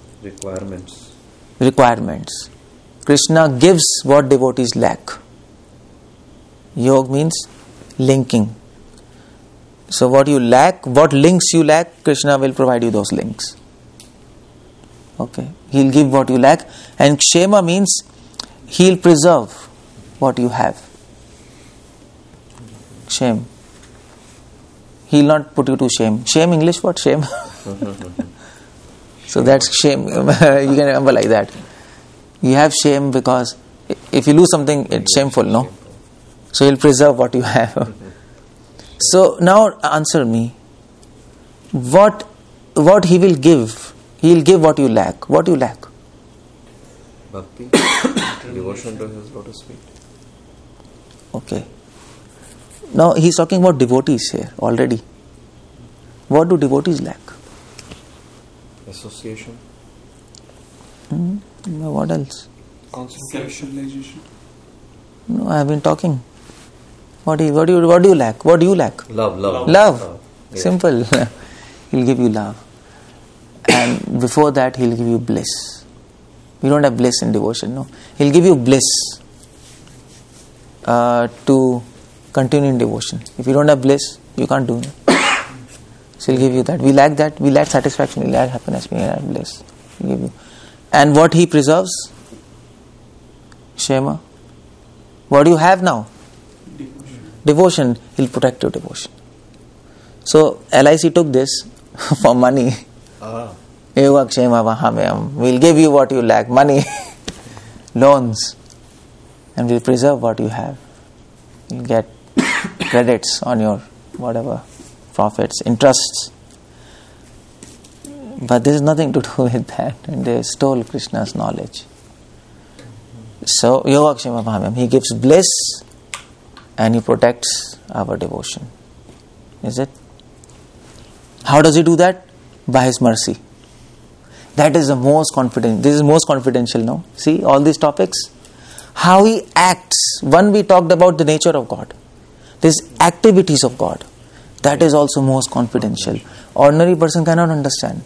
Requirements. Krishna gives what devotees lack. Yog means linking. So what you lack, what links you lack, Krishna will provide you those links. Okay. He'll give what you lack. And kshema means He'll preserve what you have. Shame. He'll not put you to shame. Shame, English what? Shame. So that's shame. You can remember like that. You have shame because if you lose something, it's shameful, no? So He'll preserve what you have. So now answer me. What He will give? He'll give what you lack. What you lack? Bhakti, devotion to His lotus feet. Okay. Now he's talking about devotees here already. What do devotees lack? Association. What else? Concentration. No, I have been talking. What do you lack? What do you lack? Love. Yes. Simple. He'll give you love. And before that, He'll give you bliss. We don't have bliss in devotion, no. He'll give you bliss to continue in devotion. If you don't have bliss, you can't do it. So He'll give you that. We lack that. We lack satisfaction. We lack happiness. We lack bliss. He'll give you. And what He preserves? Shema. What do you have now? Devotion. He'll protect your devotion. So LIC took this for money. Yogakshema vahamyam. We'll give you what you lack. Money. Loans. And we'll preserve what you have. You'll get credits on your whatever, profits, interests. But there is nothing to do with that. And they stole Krishna's knowledge. So, Yogakshema Bhamyam, He gives bliss and He protects our devotion. Is it? How does He do that? By His mercy. That is the most confident. This is most confidential now. See, all these topics. How He acts. One, we talked about the nature of God. These activities of God. That is also most confidential. Ordinary person cannot understand.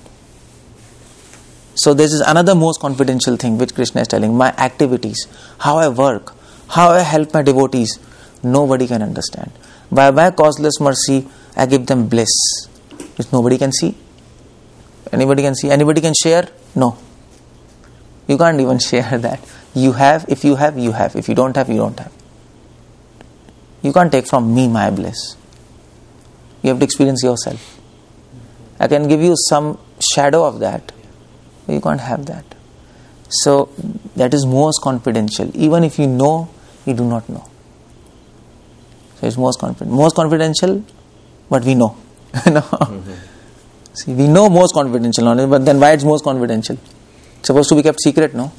So this is another most confidential thing which Krishna is telling. My activities, how I work, how I help my devotees, nobody can understand. By my causeless mercy, I give them bliss, which nobody can see. Anybody can see? Anybody can share? No. You can't even share that. You have, if you have, you have. If you don't have, you don't have. You can't take from me my bliss. You have to experience yourself. I can give you some shadow of that. But you can't have that. So that is most confidential. Even if you know, you do not know. So it's most confidential, but we know. No. See, we know most confidential knowledge, but then why it's most confidential? It's supposed to be kept secret, no?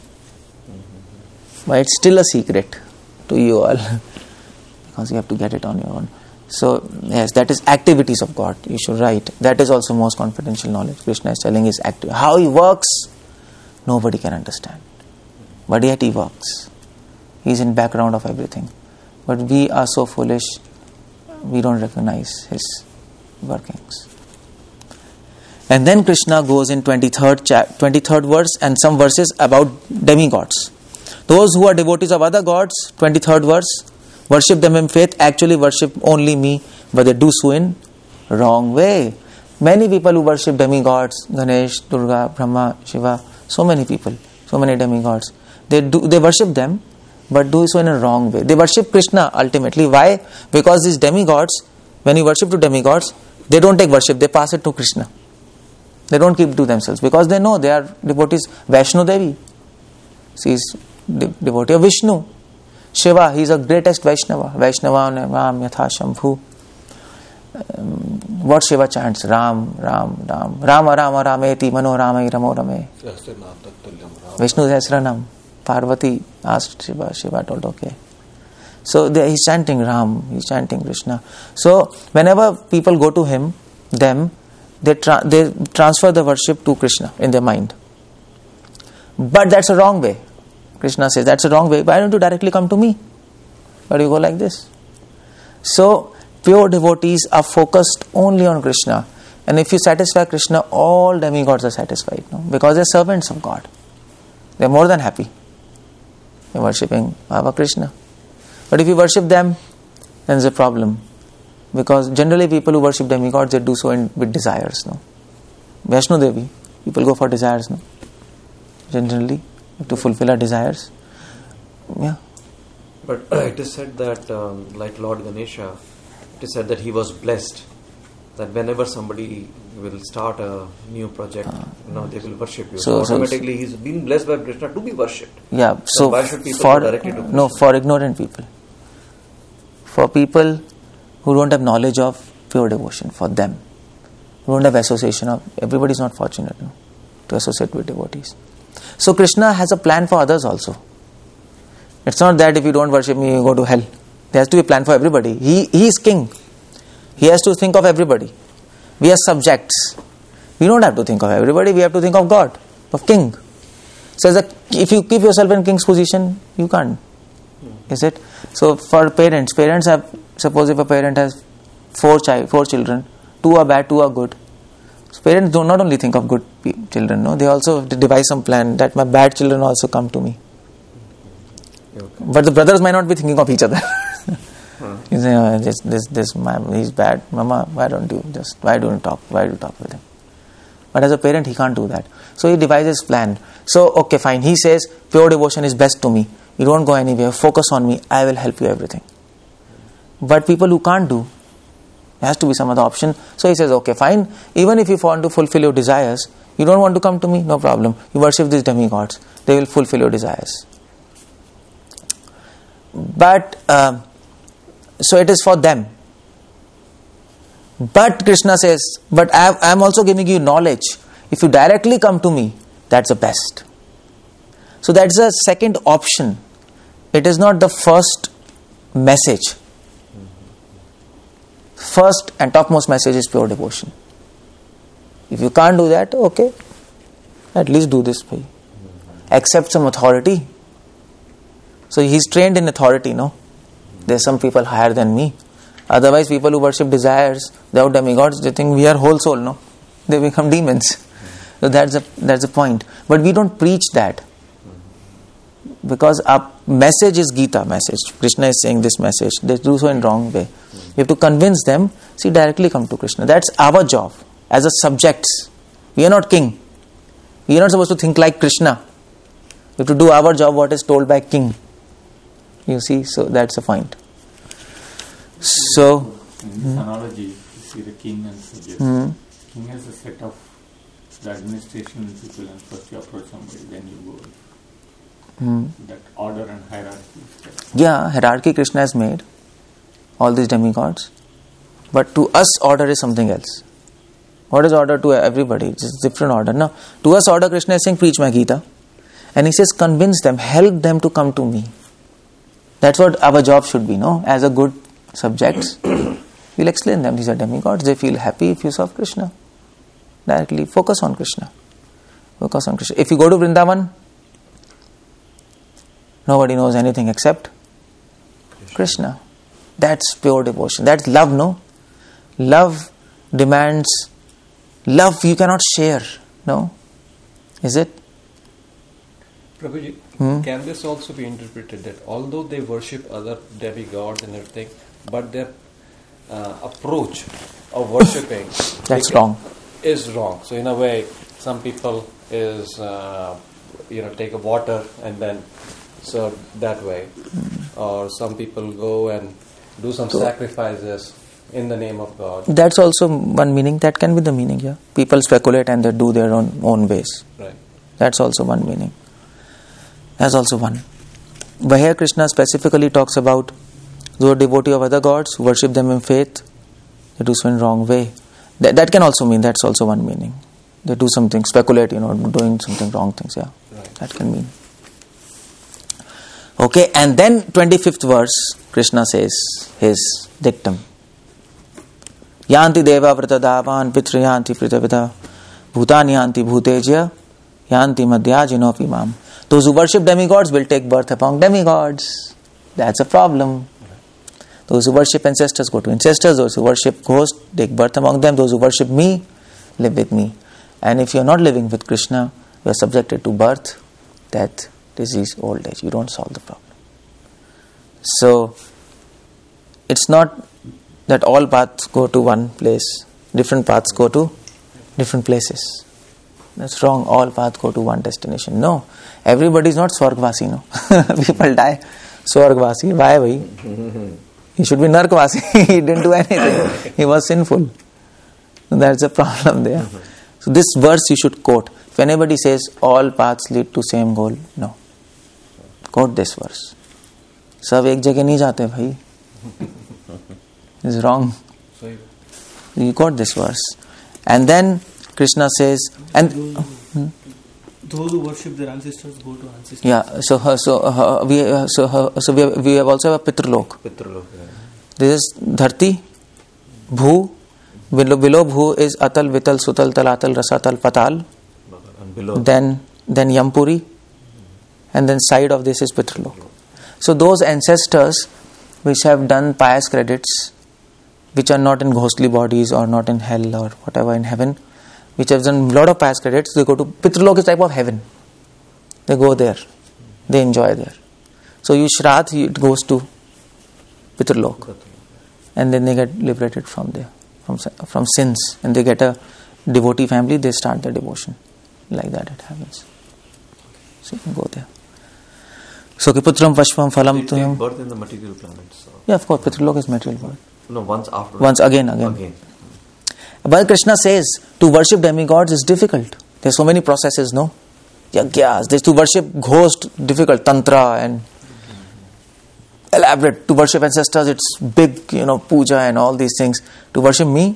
Why it's still a secret to you all? Because you have to get it on your own. So, yes, that is activities of God. You should write. That is also most confidential knowledge. Krishna is telling his activity. How he works, nobody can understand. But yet he works. He is in background of everything. But we are so foolish, we don't recognize his workings. And then Krishna goes in 23rd verse and some verses about demigods. Those who are devotees of other gods, 23rd verse, worship them in faith, actually worship only me, but they do so in wrong way. Many people who worship demigods, Ganesh, Durga, Brahma, Shiva, so many people, so many demigods, they worship them, but do so in a wrong way. They worship Krishna ultimately. Why? Because these demigods, when you worship to demigods, they don't take worship, they pass it to Krishna. They don't keep to themselves because they know they are devotees. Vaishno Devi, she is devotee of Vishnu. Shiva, he is the greatest Vaishnava. Vaishnava Ram Yatha Shambhu. What Shiva chants? Ram, Ram, Ram. Rama Rama Rameti Mano Ramai Ramo Rame. Vishnu Sahasranam. Parvati asked Shiva. Shiva told okay. So he's chanting Ram, he's chanting Krishna. So whenever people go to him, they transfer the worship to Krishna in their mind. But that's a wrong way. Krishna says that's a wrong way. Why don't you directly come to me? Why do you go like this? So pure devotees are focused only on Krishna. And if you satisfy Krishna, all demigods are satisfied. No? Because they're servants of God. They're more than happy. They're worshipping our Krishna. But if you worship them, then there's a problem. Because generally people who worship demigods, they do so with desires. No? Vaishno Devi, people go for desires. No? Generally, to fulfill our desires. Yeah. But it is said that, like Lord Ganesha, it is said that he was blessed. That whenever somebody will start a new project, they will worship you. So automatically he's been blessed by Krishna to be worshipped. Yeah. Then so why should people go directly to Krishna? No, for ignorant people. For people who don't have knowledge of pure devotion, for them. Who don't have association of, everybody is not fortunate to associate with devotees. So Krishna has a plan for others also. It's not that if you don't worship me, you go to hell. There has to be a plan for everybody. He is king. He has to think of everybody. We are subjects. We don't have to think of everybody. We have to think of God, of king. Says that if you keep yourself in king's position, you can't. Is it? So for parents have, suppose if a parent has four children, 2 are bad, 2 are good. So parents do not only think of good children, no, they also devise some plan that my bad children also come to me. Okay. But the brothers might not be thinking of each other. You say, he's bad. Mama, why do you talk with him? But as a parent, he can't do that. So he devises plan. So, okay, fine. He says, pure devotion is best to me. You don't go anywhere. Focus on me. I will help you everything. But people who can't do, there has to be some other option. So he says, okay, fine. Even if you want to fulfill your desires, you don't want to come to me, no problem. You worship these demigods. They will fulfill your desires. But, so it is for them. But Krishna says, but I am also giving you knowledge. If you directly come to me, that's the best. So that's the second option. It is not the first message. First and topmost message is pure devotion. If you can't do that, okay, at least do this. Accept some authority. So he's trained in authority, no? There's some people higher than me. Otherwise, people who worship desires, they are demigods, they think we are whole soul, no? They become demons. So that's the point. But we don't preach that. Because our message is Gita message. Krishna is saying this message. They do so in wrong way. You have to convince them, directly come to Krishna. That's our job as a subjects. We are not king. We are not supposed to think like Krishna. We have to do our job, what is told by king. You see, so that's the point. So, in this analogy, you see the king and subject. King has a set of the administration people, and first you approach somebody, then you go. That order and hierarchy. Yeah, hierarchy Krishna has made. All these demigods. But to us, order is something else. What is order to everybody? It's a different order. No, to us, order Krishna is saying, preach my Gita. And he says, convince them, help them to come to me. That's what our job should be, no? As a good subjects, He'll explain them. These are demigods. They feel happy if you serve Krishna. Directly focus on Krishna. Focus on Krishna. If you go to Vrindavan, nobody knows anything except Krishna. That's pure devotion. That's love, no? Love demands love you cannot share, no? Is it? Prabhuji, can this also be interpreted that although they worship other demigods and everything, but their approach of worshipping That's wrong. Is wrong. So in a way, some people is take a water and then serve that way, or some people go and do some sacrifices in the name of God. That's also one meaning. That can be the meaning. Yeah, people speculate and they do their own ways. Right. That's also one meaning. That's also one. But here Krishna specifically talks about those devotee of other gods who worship them in faith. They do so in wrong way. That can also mean. That's also one meaning. They do something, speculate, doing something wrong things. Yeah, right. That can mean. Okay, and then 25th verse, Krishna says his dictum. Yanti deva vritadavan pitriyanti pritavida bhutani yanti bhutejya yanti madhyajinopi mam. Those who worship demigods will take birth among demigods. That's a problem. Those who worship ancestors go to ancestors. Those who worship ghosts take birth among them. Those who worship me live with me. And if you are not living with Krishna, you are subjected to birth, death, disease, old age. You don't solve the problem. So, it's not that all paths go to one place. Different paths go to different places. That's wrong. All paths go to one destination. No. Everybody is not Swargvasi, no. People die Swargvasi. Why, bhai? He should be Narkvasi. He didn't do anything. He was sinful. So that's a problem there. So this verse you should quote. If anybody says all paths lead to same goal, no. Quote this verse. सब एक जगह नहीं जाते भाई. It's wrong. You quote this verse. And then Krishna says, and those who worship their ancestors go to ancestors. yeah, we have also a Pitralok. Pitralok, yeah. This is Dharti, Bhu, below Bhu is Atal, Vital, Sutal, Talatal, Rasatal, Patal. And below Then Yampuri, and then side of this is Pitralok. So those ancestors which have done pious credits, which are not in ghostly bodies or not in hell or whatever in heaven, which have done a lot of pious credits, they go to Pitralok, is type of heaven. They go there. They enjoy there. So you Shraddh, it goes to Pitralok. And then they get liberated from there, from sins. And they get a devotee family, they start their devotion. Like that it happens. So you can go there. So Kiputram Pashvam Phalam They take Tuyam. birth in the material planets. So. Yeah, of course, Pitralok is material birth. No, once after. Once again. But Krishna says to worship demigods is difficult. There's so many processes, no? Yagyas. There's to worship ghost, difficult, tantra and elaborate. To worship ancestors, it's big, puja and all these things. To worship me,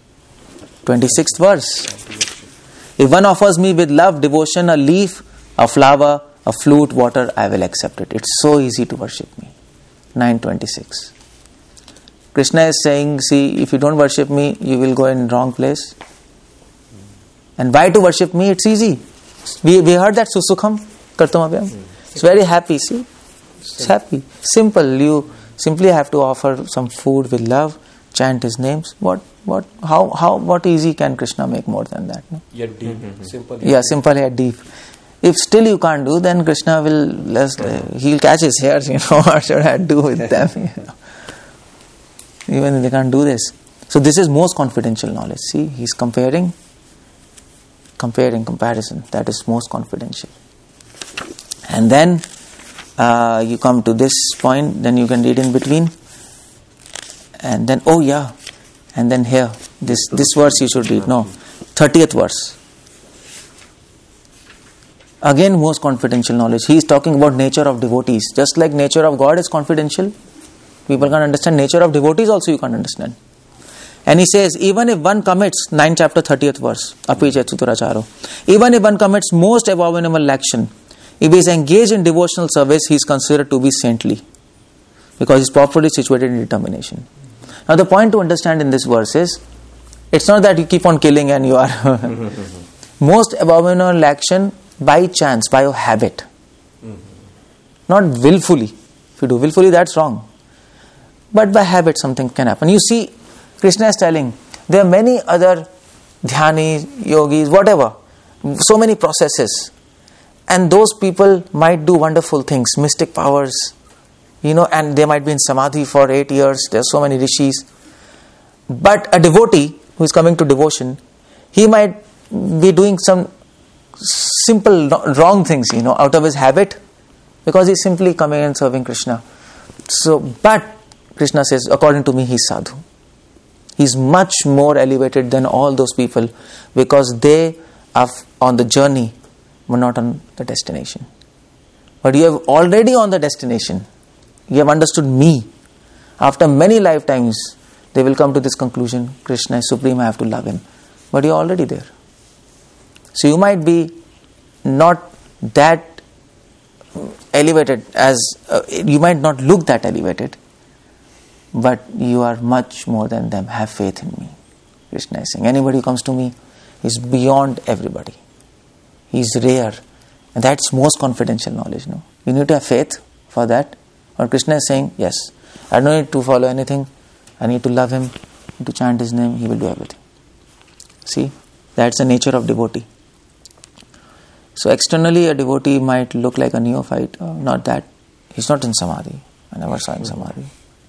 26th verse. If one offers me with love, devotion, a leaf, a flower, a flute, water, I will accept it. It's so easy to worship me. 9:26. Krishna is saying, see, if you don't worship me, you will go in wrong place. And why to worship me? It's easy. We heard that Susukham Kartum Abhyam. It's very happy, see. It's happy. Simple. You simply have to offer some food with love, chant his names. What easy can Krishna make more than that? No? Yet deep. Simple. Yeah, simple yet deep. If still you can't do, then Krishna will, he'll catch his hairs, what should I do with them? Even if they can't do this. So this is most confidential knowledge. See, he's comparing, comparison. That is most confidential. And then you come to this point, then you can read in between. And then, and then here, this verse you should read. No, 30th verse. Again, most confidential knowledge. He is talking about nature of devotees. Just like nature of God is confidential, people can't understand. Nature of devotees also you can't understand. And he says, even if one commits, 9 chapter 30th verse, even if one commits most abominable action, if he is engaged in devotional service, he is considered to be saintly, because he is properly situated in determination. Now the point to understand in this verse is, it's not that you keep on killing and you are most abominable action by chance, by your habit. Not willfully. If you do willfully, that's wrong. But by habit something can happen. You see, Krishna is telling, there are many other dhyanis, yogis, whatever, so many processes. And those people might do wonderful things, mystic powers, and they might be in samadhi for 8 years. There are so many rishis. But a devotee who is coming to devotion, he might be doing some simple wrong things, out of his habit, because he's simply coming and serving Krishna. But Krishna says, according to me, he's sadhu. He's much more elevated than all those people, because they are on the journey, but not on the destination. But you have already on the destination. You have understood me. After many lifetimes, they will come to this conclusion, Krishna is supreme, I have to love him. But you're already there. So you might be not that elevated you might not look that elevated, but you are much more than them. Have faith in me. Krishna is saying, anybody who comes to me is beyond everybody. He's rare. And that's most confidential knowledge. No? You need to have faith for that. Or Krishna is saying, yes, I don't need to follow anything. I need to love him, to chant his name, he will do everything. See, that's the nature of devotee. So externally a devotee might look like a neophyte. Not that. He's not in samadhi. I never saw him in samadhi.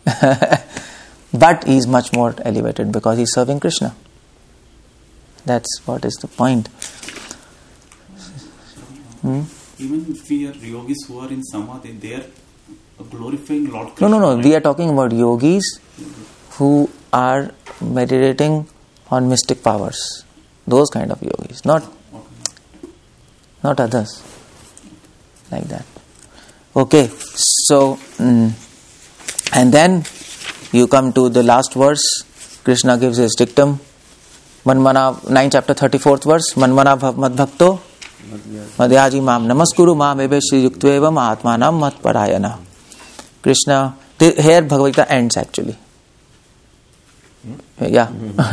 But he's much more elevated because he's serving Krishna. That's what is the point. Even if we are yogis who are in samadhi, they are glorifying Lord Krishna. No. Right? We are talking about yogis who are meditating on mystic powers. Those kind of yogis. Not others. Like that. Okay. So, and then you come to the last verse. Krishna gives his dictum. Manmana, 9th chapter 34th verse. Manmana madbhakto madhyaji mam namaskuru mam ebe shri yuktvevam atmanam mat parayana. Krishna, here Bhagavad Gita ends actually. Yeah.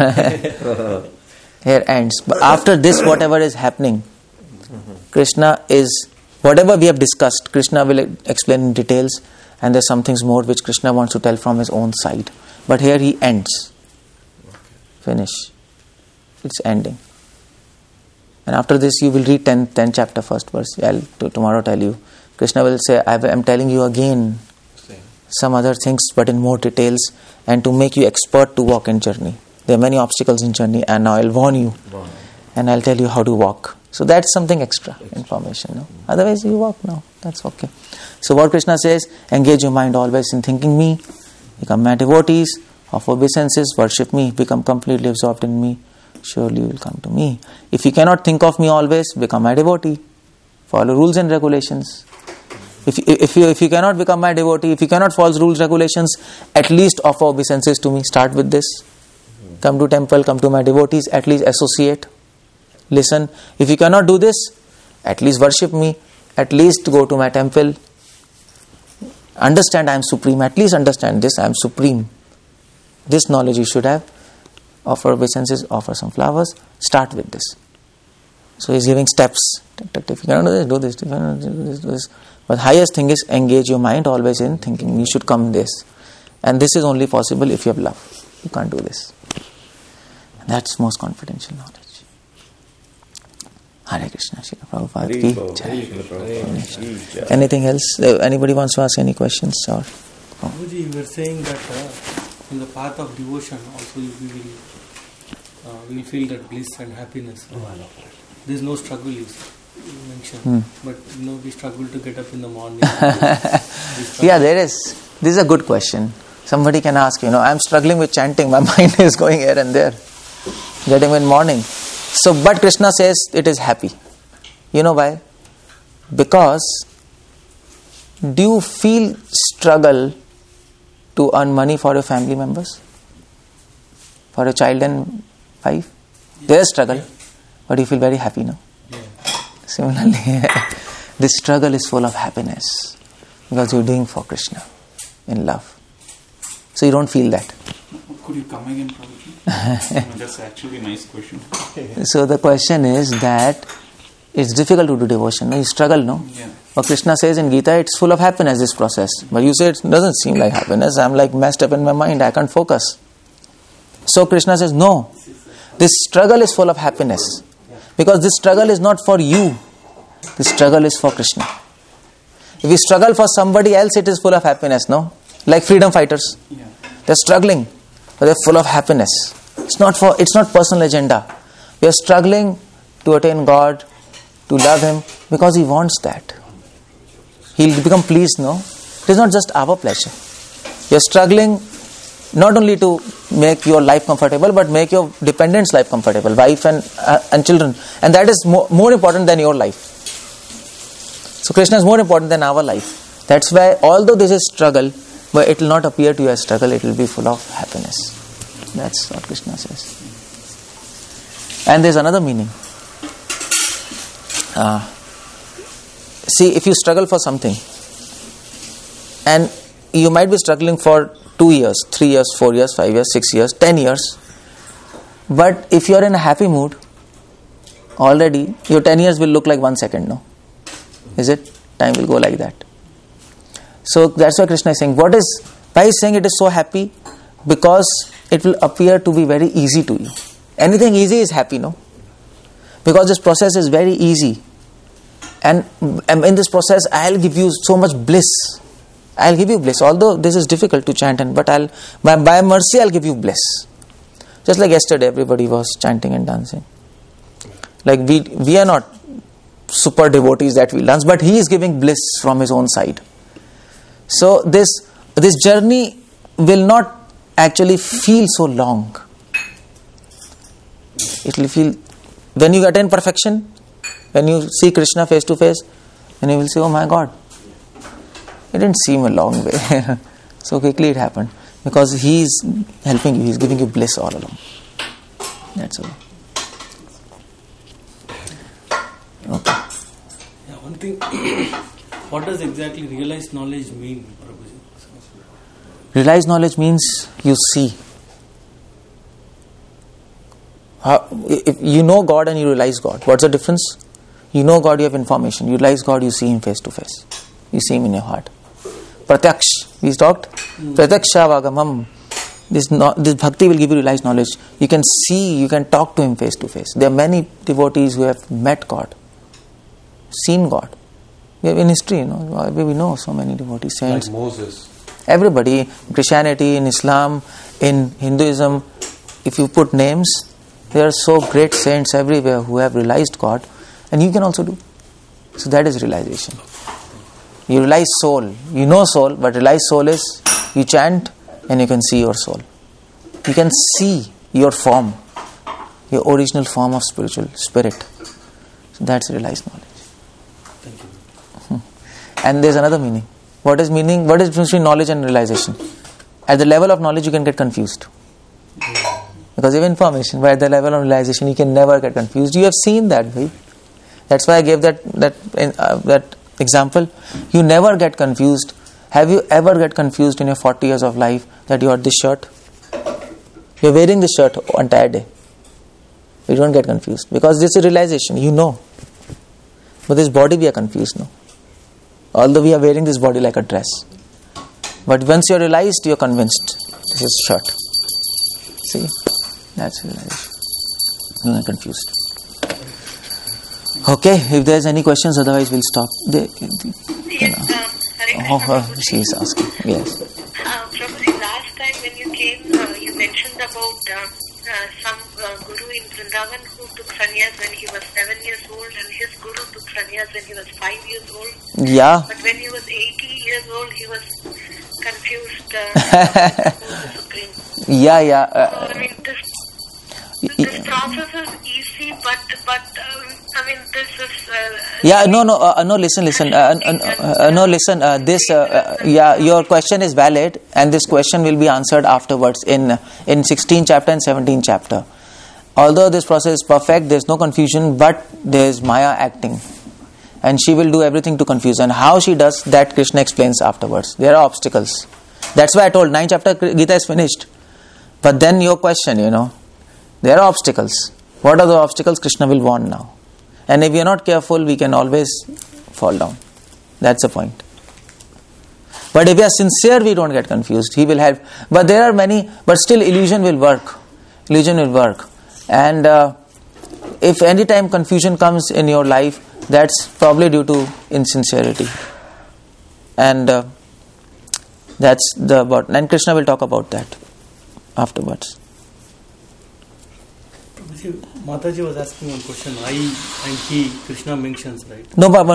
Here ends. But after this, whatever is happening, Krishna is, whatever we have discussed, Krishna will explain in details, and there's some things more which Krishna wants to tell from his own side. But here he ends. Finish. It's ending. And after this you will read 10th chapter, first verse. I'll tomorrow tell you. Krishna will say, I am telling you again some other things, but in more details, and to make you expert to walk in journey. There are many obstacles in journey, and now I'll warn you, and I'll tell you how to walk. So that's something extra information. No? Otherwise you walk now. That's okay. So what Krishna says, engage your mind always in thinking me, become my devotees, offer obeisances, worship me, become completely absorbed in me. Surely you will come to me. If you cannot think of me always, become my devotee. Follow rules and regulations. If you cannot become my devotee, if you cannot follow rules, regulations, at least offer obeisances to me. Start with this. Come to temple, come to my devotees, at least associate. Listen. If you cannot do this, at least worship me. At least go to my temple. Understand I am supreme. At least understand this, I am supreme. This knowledge you should have. Offer obeisances, offer some flowers. Start with this. So he is giving steps. If you cannot do this, do this. If you cannot do this, do this. But highest thing is engage your mind always in thinking. You should come this. And this is only possible if you have love. You can't do this. And that's most confidential knowledge. Hare Krishna, Srila Prabhupada ki jai. Anything else? Anybody wants to ask any questions? Or Prabhuji, you were saying that in the path of devotion also we will feel that bliss and happiness. There is no struggle, you mentioned. But we struggle to get up in the morning. Yeah, there is. This is a good question. Somebody can ask, I'm struggling with chanting. My mind is going here and there. Getting in morning. So, but Krishna says it is happy. You know why? Because do you feel struggle to earn money for your family members? For a child and wife? There is struggle. But you feel very happy now. Similarly, this struggle is full of happiness because you're doing for Krishna in love. So you don't feel that. Could you come again, Prabhuji? That's actually a nice question. So the question is that it's difficult to do devotion. No? You struggle, no? Yeah. But Krishna says in Gita, it's full of happiness, this process. But you say it doesn't seem like happiness. I'm like messed up in my mind. I can't focus. So Krishna says, no. This struggle is full of happiness. Because this struggle is not for you. This struggle is for Krishna. If you struggle for somebody else, it is full of happiness, no? Like freedom fighters. Yeah. They're struggling, but they're full of happiness. It's not personal agenda. You're struggling to attain God, to love Him, because He wants that. He'll become pleased, no? It is not just our pleasure. You're struggling not only to make your life comfortable, but make your dependents' life comfortable, wife and children. And that is more important than your life. So Krishna is more important than our life. That's why, although this is struggle, but it will not appear to you as struggle, it will be full of happiness. That's what Krishna says. And there's another meaning. See, if you struggle for something, and you might be struggling for 2 years, 3 years, 4 years, 5 years, 6 years, 10 years, but if you are in a happy mood, already your 10 years will look like 1 second, no? Is it? Time will go like that. So that's why Krishna is saying, why is saying it is so happy? Because it will appear to be very easy to you. Anything easy is happy, no? Because this process is very easy. And in this process, I'll give you so much bliss. I'll give you bliss. Although this is difficult to chant, but by mercy, I'll give you bliss. Just like yesterday, everybody was chanting and dancing. Like we are not super devotees that we dance, but He is giving bliss from His own side. So this journey will not actually feel so long. It will feel, when you attain perfection, when you see Krishna face to face, then you will say, oh my God, it didn't seem a long way. So quickly it happened. Because He is helping you, He is giving you bliss all along. That's all. Okay. Yeah, one thing, what does exactly realized knowledge mean, Prabhuji? Realized knowledge means you see. If you know God and you realize God, what's the difference? You know God, you have information. You realize God, you see Him face to face. You see Him in your heart. Pratyaksh, we talked. Pratyaksha vagamam. This bhakti will give you realized knowledge. You can see, you can talk to Him face to face. There are many devotees who have met God, seen God. We have in history, we know so many devotees, saints. Like Moses. Everybody, in Christianity, in Islam, in Hinduism, if you put names, there are so great saints everywhere who have realized God, and you can also do. So that is realization. You realize soul. You know soul, but realize soul is you chant and you can see your soul. You can see your form, your original form of spiritual spirit. So that's realized knowledge. Thank you. And there's another meaning. What is meaning? What is between knowledge and realization? At the level of knowledge, you can get confused. Because you have information, but at the level of realization, you can never get confused. You have seen that, right? That's why I gave that example. You never get confused. Have you ever get confused in your 40 years of life that you are this shirt? You're wearing this shirt entire day. You don't get confused because this is realization. You know. But this body we are confused now. Although we are wearing this body like a dress. But once you're realized, you're convinced. This is shirt. See? That's realization. You're not confused. Okay, if there's any questions, otherwise we'll stop. She is asking. Yes. Prabhuji, last time when you came, you mentioned about some guru in Vrindavan who took sannyas when he was 7 years old, and his guru took sannyas when he was 5 years old. Yeah. But when he was 80 years old, he was confused about the Supreme. Yeah. So, I mean, this process is easy, but I mean, this is... No, listen. Your question is valid, and this question will be answered afterwards in 16th chapter and 17th chapter. Although this process is perfect, there is no confusion, but there is Maya acting. And she will do everything to confuse. And how she does, that Krishna explains afterwards. There are obstacles. That's why I told, 9th chapter Gita is finished. But then your question, there are obstacles. What are the obstacles? Krishna will warn now. And if we are not careful, we can always fall down. That's the point. But if we are sincere, we don't get confused. He will help. But there are many, but still illusion will work. Illusion will work. And if any time confusion comes in your life, that's probably due to insincerity. And that's the about. And Krishna will talk about that afterwards. Mataji was asking one question. I and he, Krishna mentions, right? No, but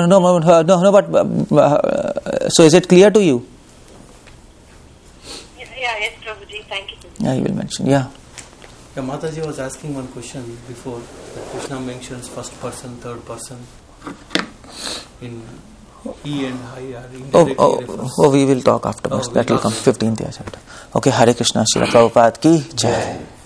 so is it clear to you? Yes, Prabhuji, thank you. Yeah, he will mention. Yeah. Yeah, Mataji was asking one question before that Krishna mentions first person, third person. In he and I are indirectly we will talk afterwards. That will come 15th chapter. Okay, Hare Krishna, Srila Prabhupada ki Jai.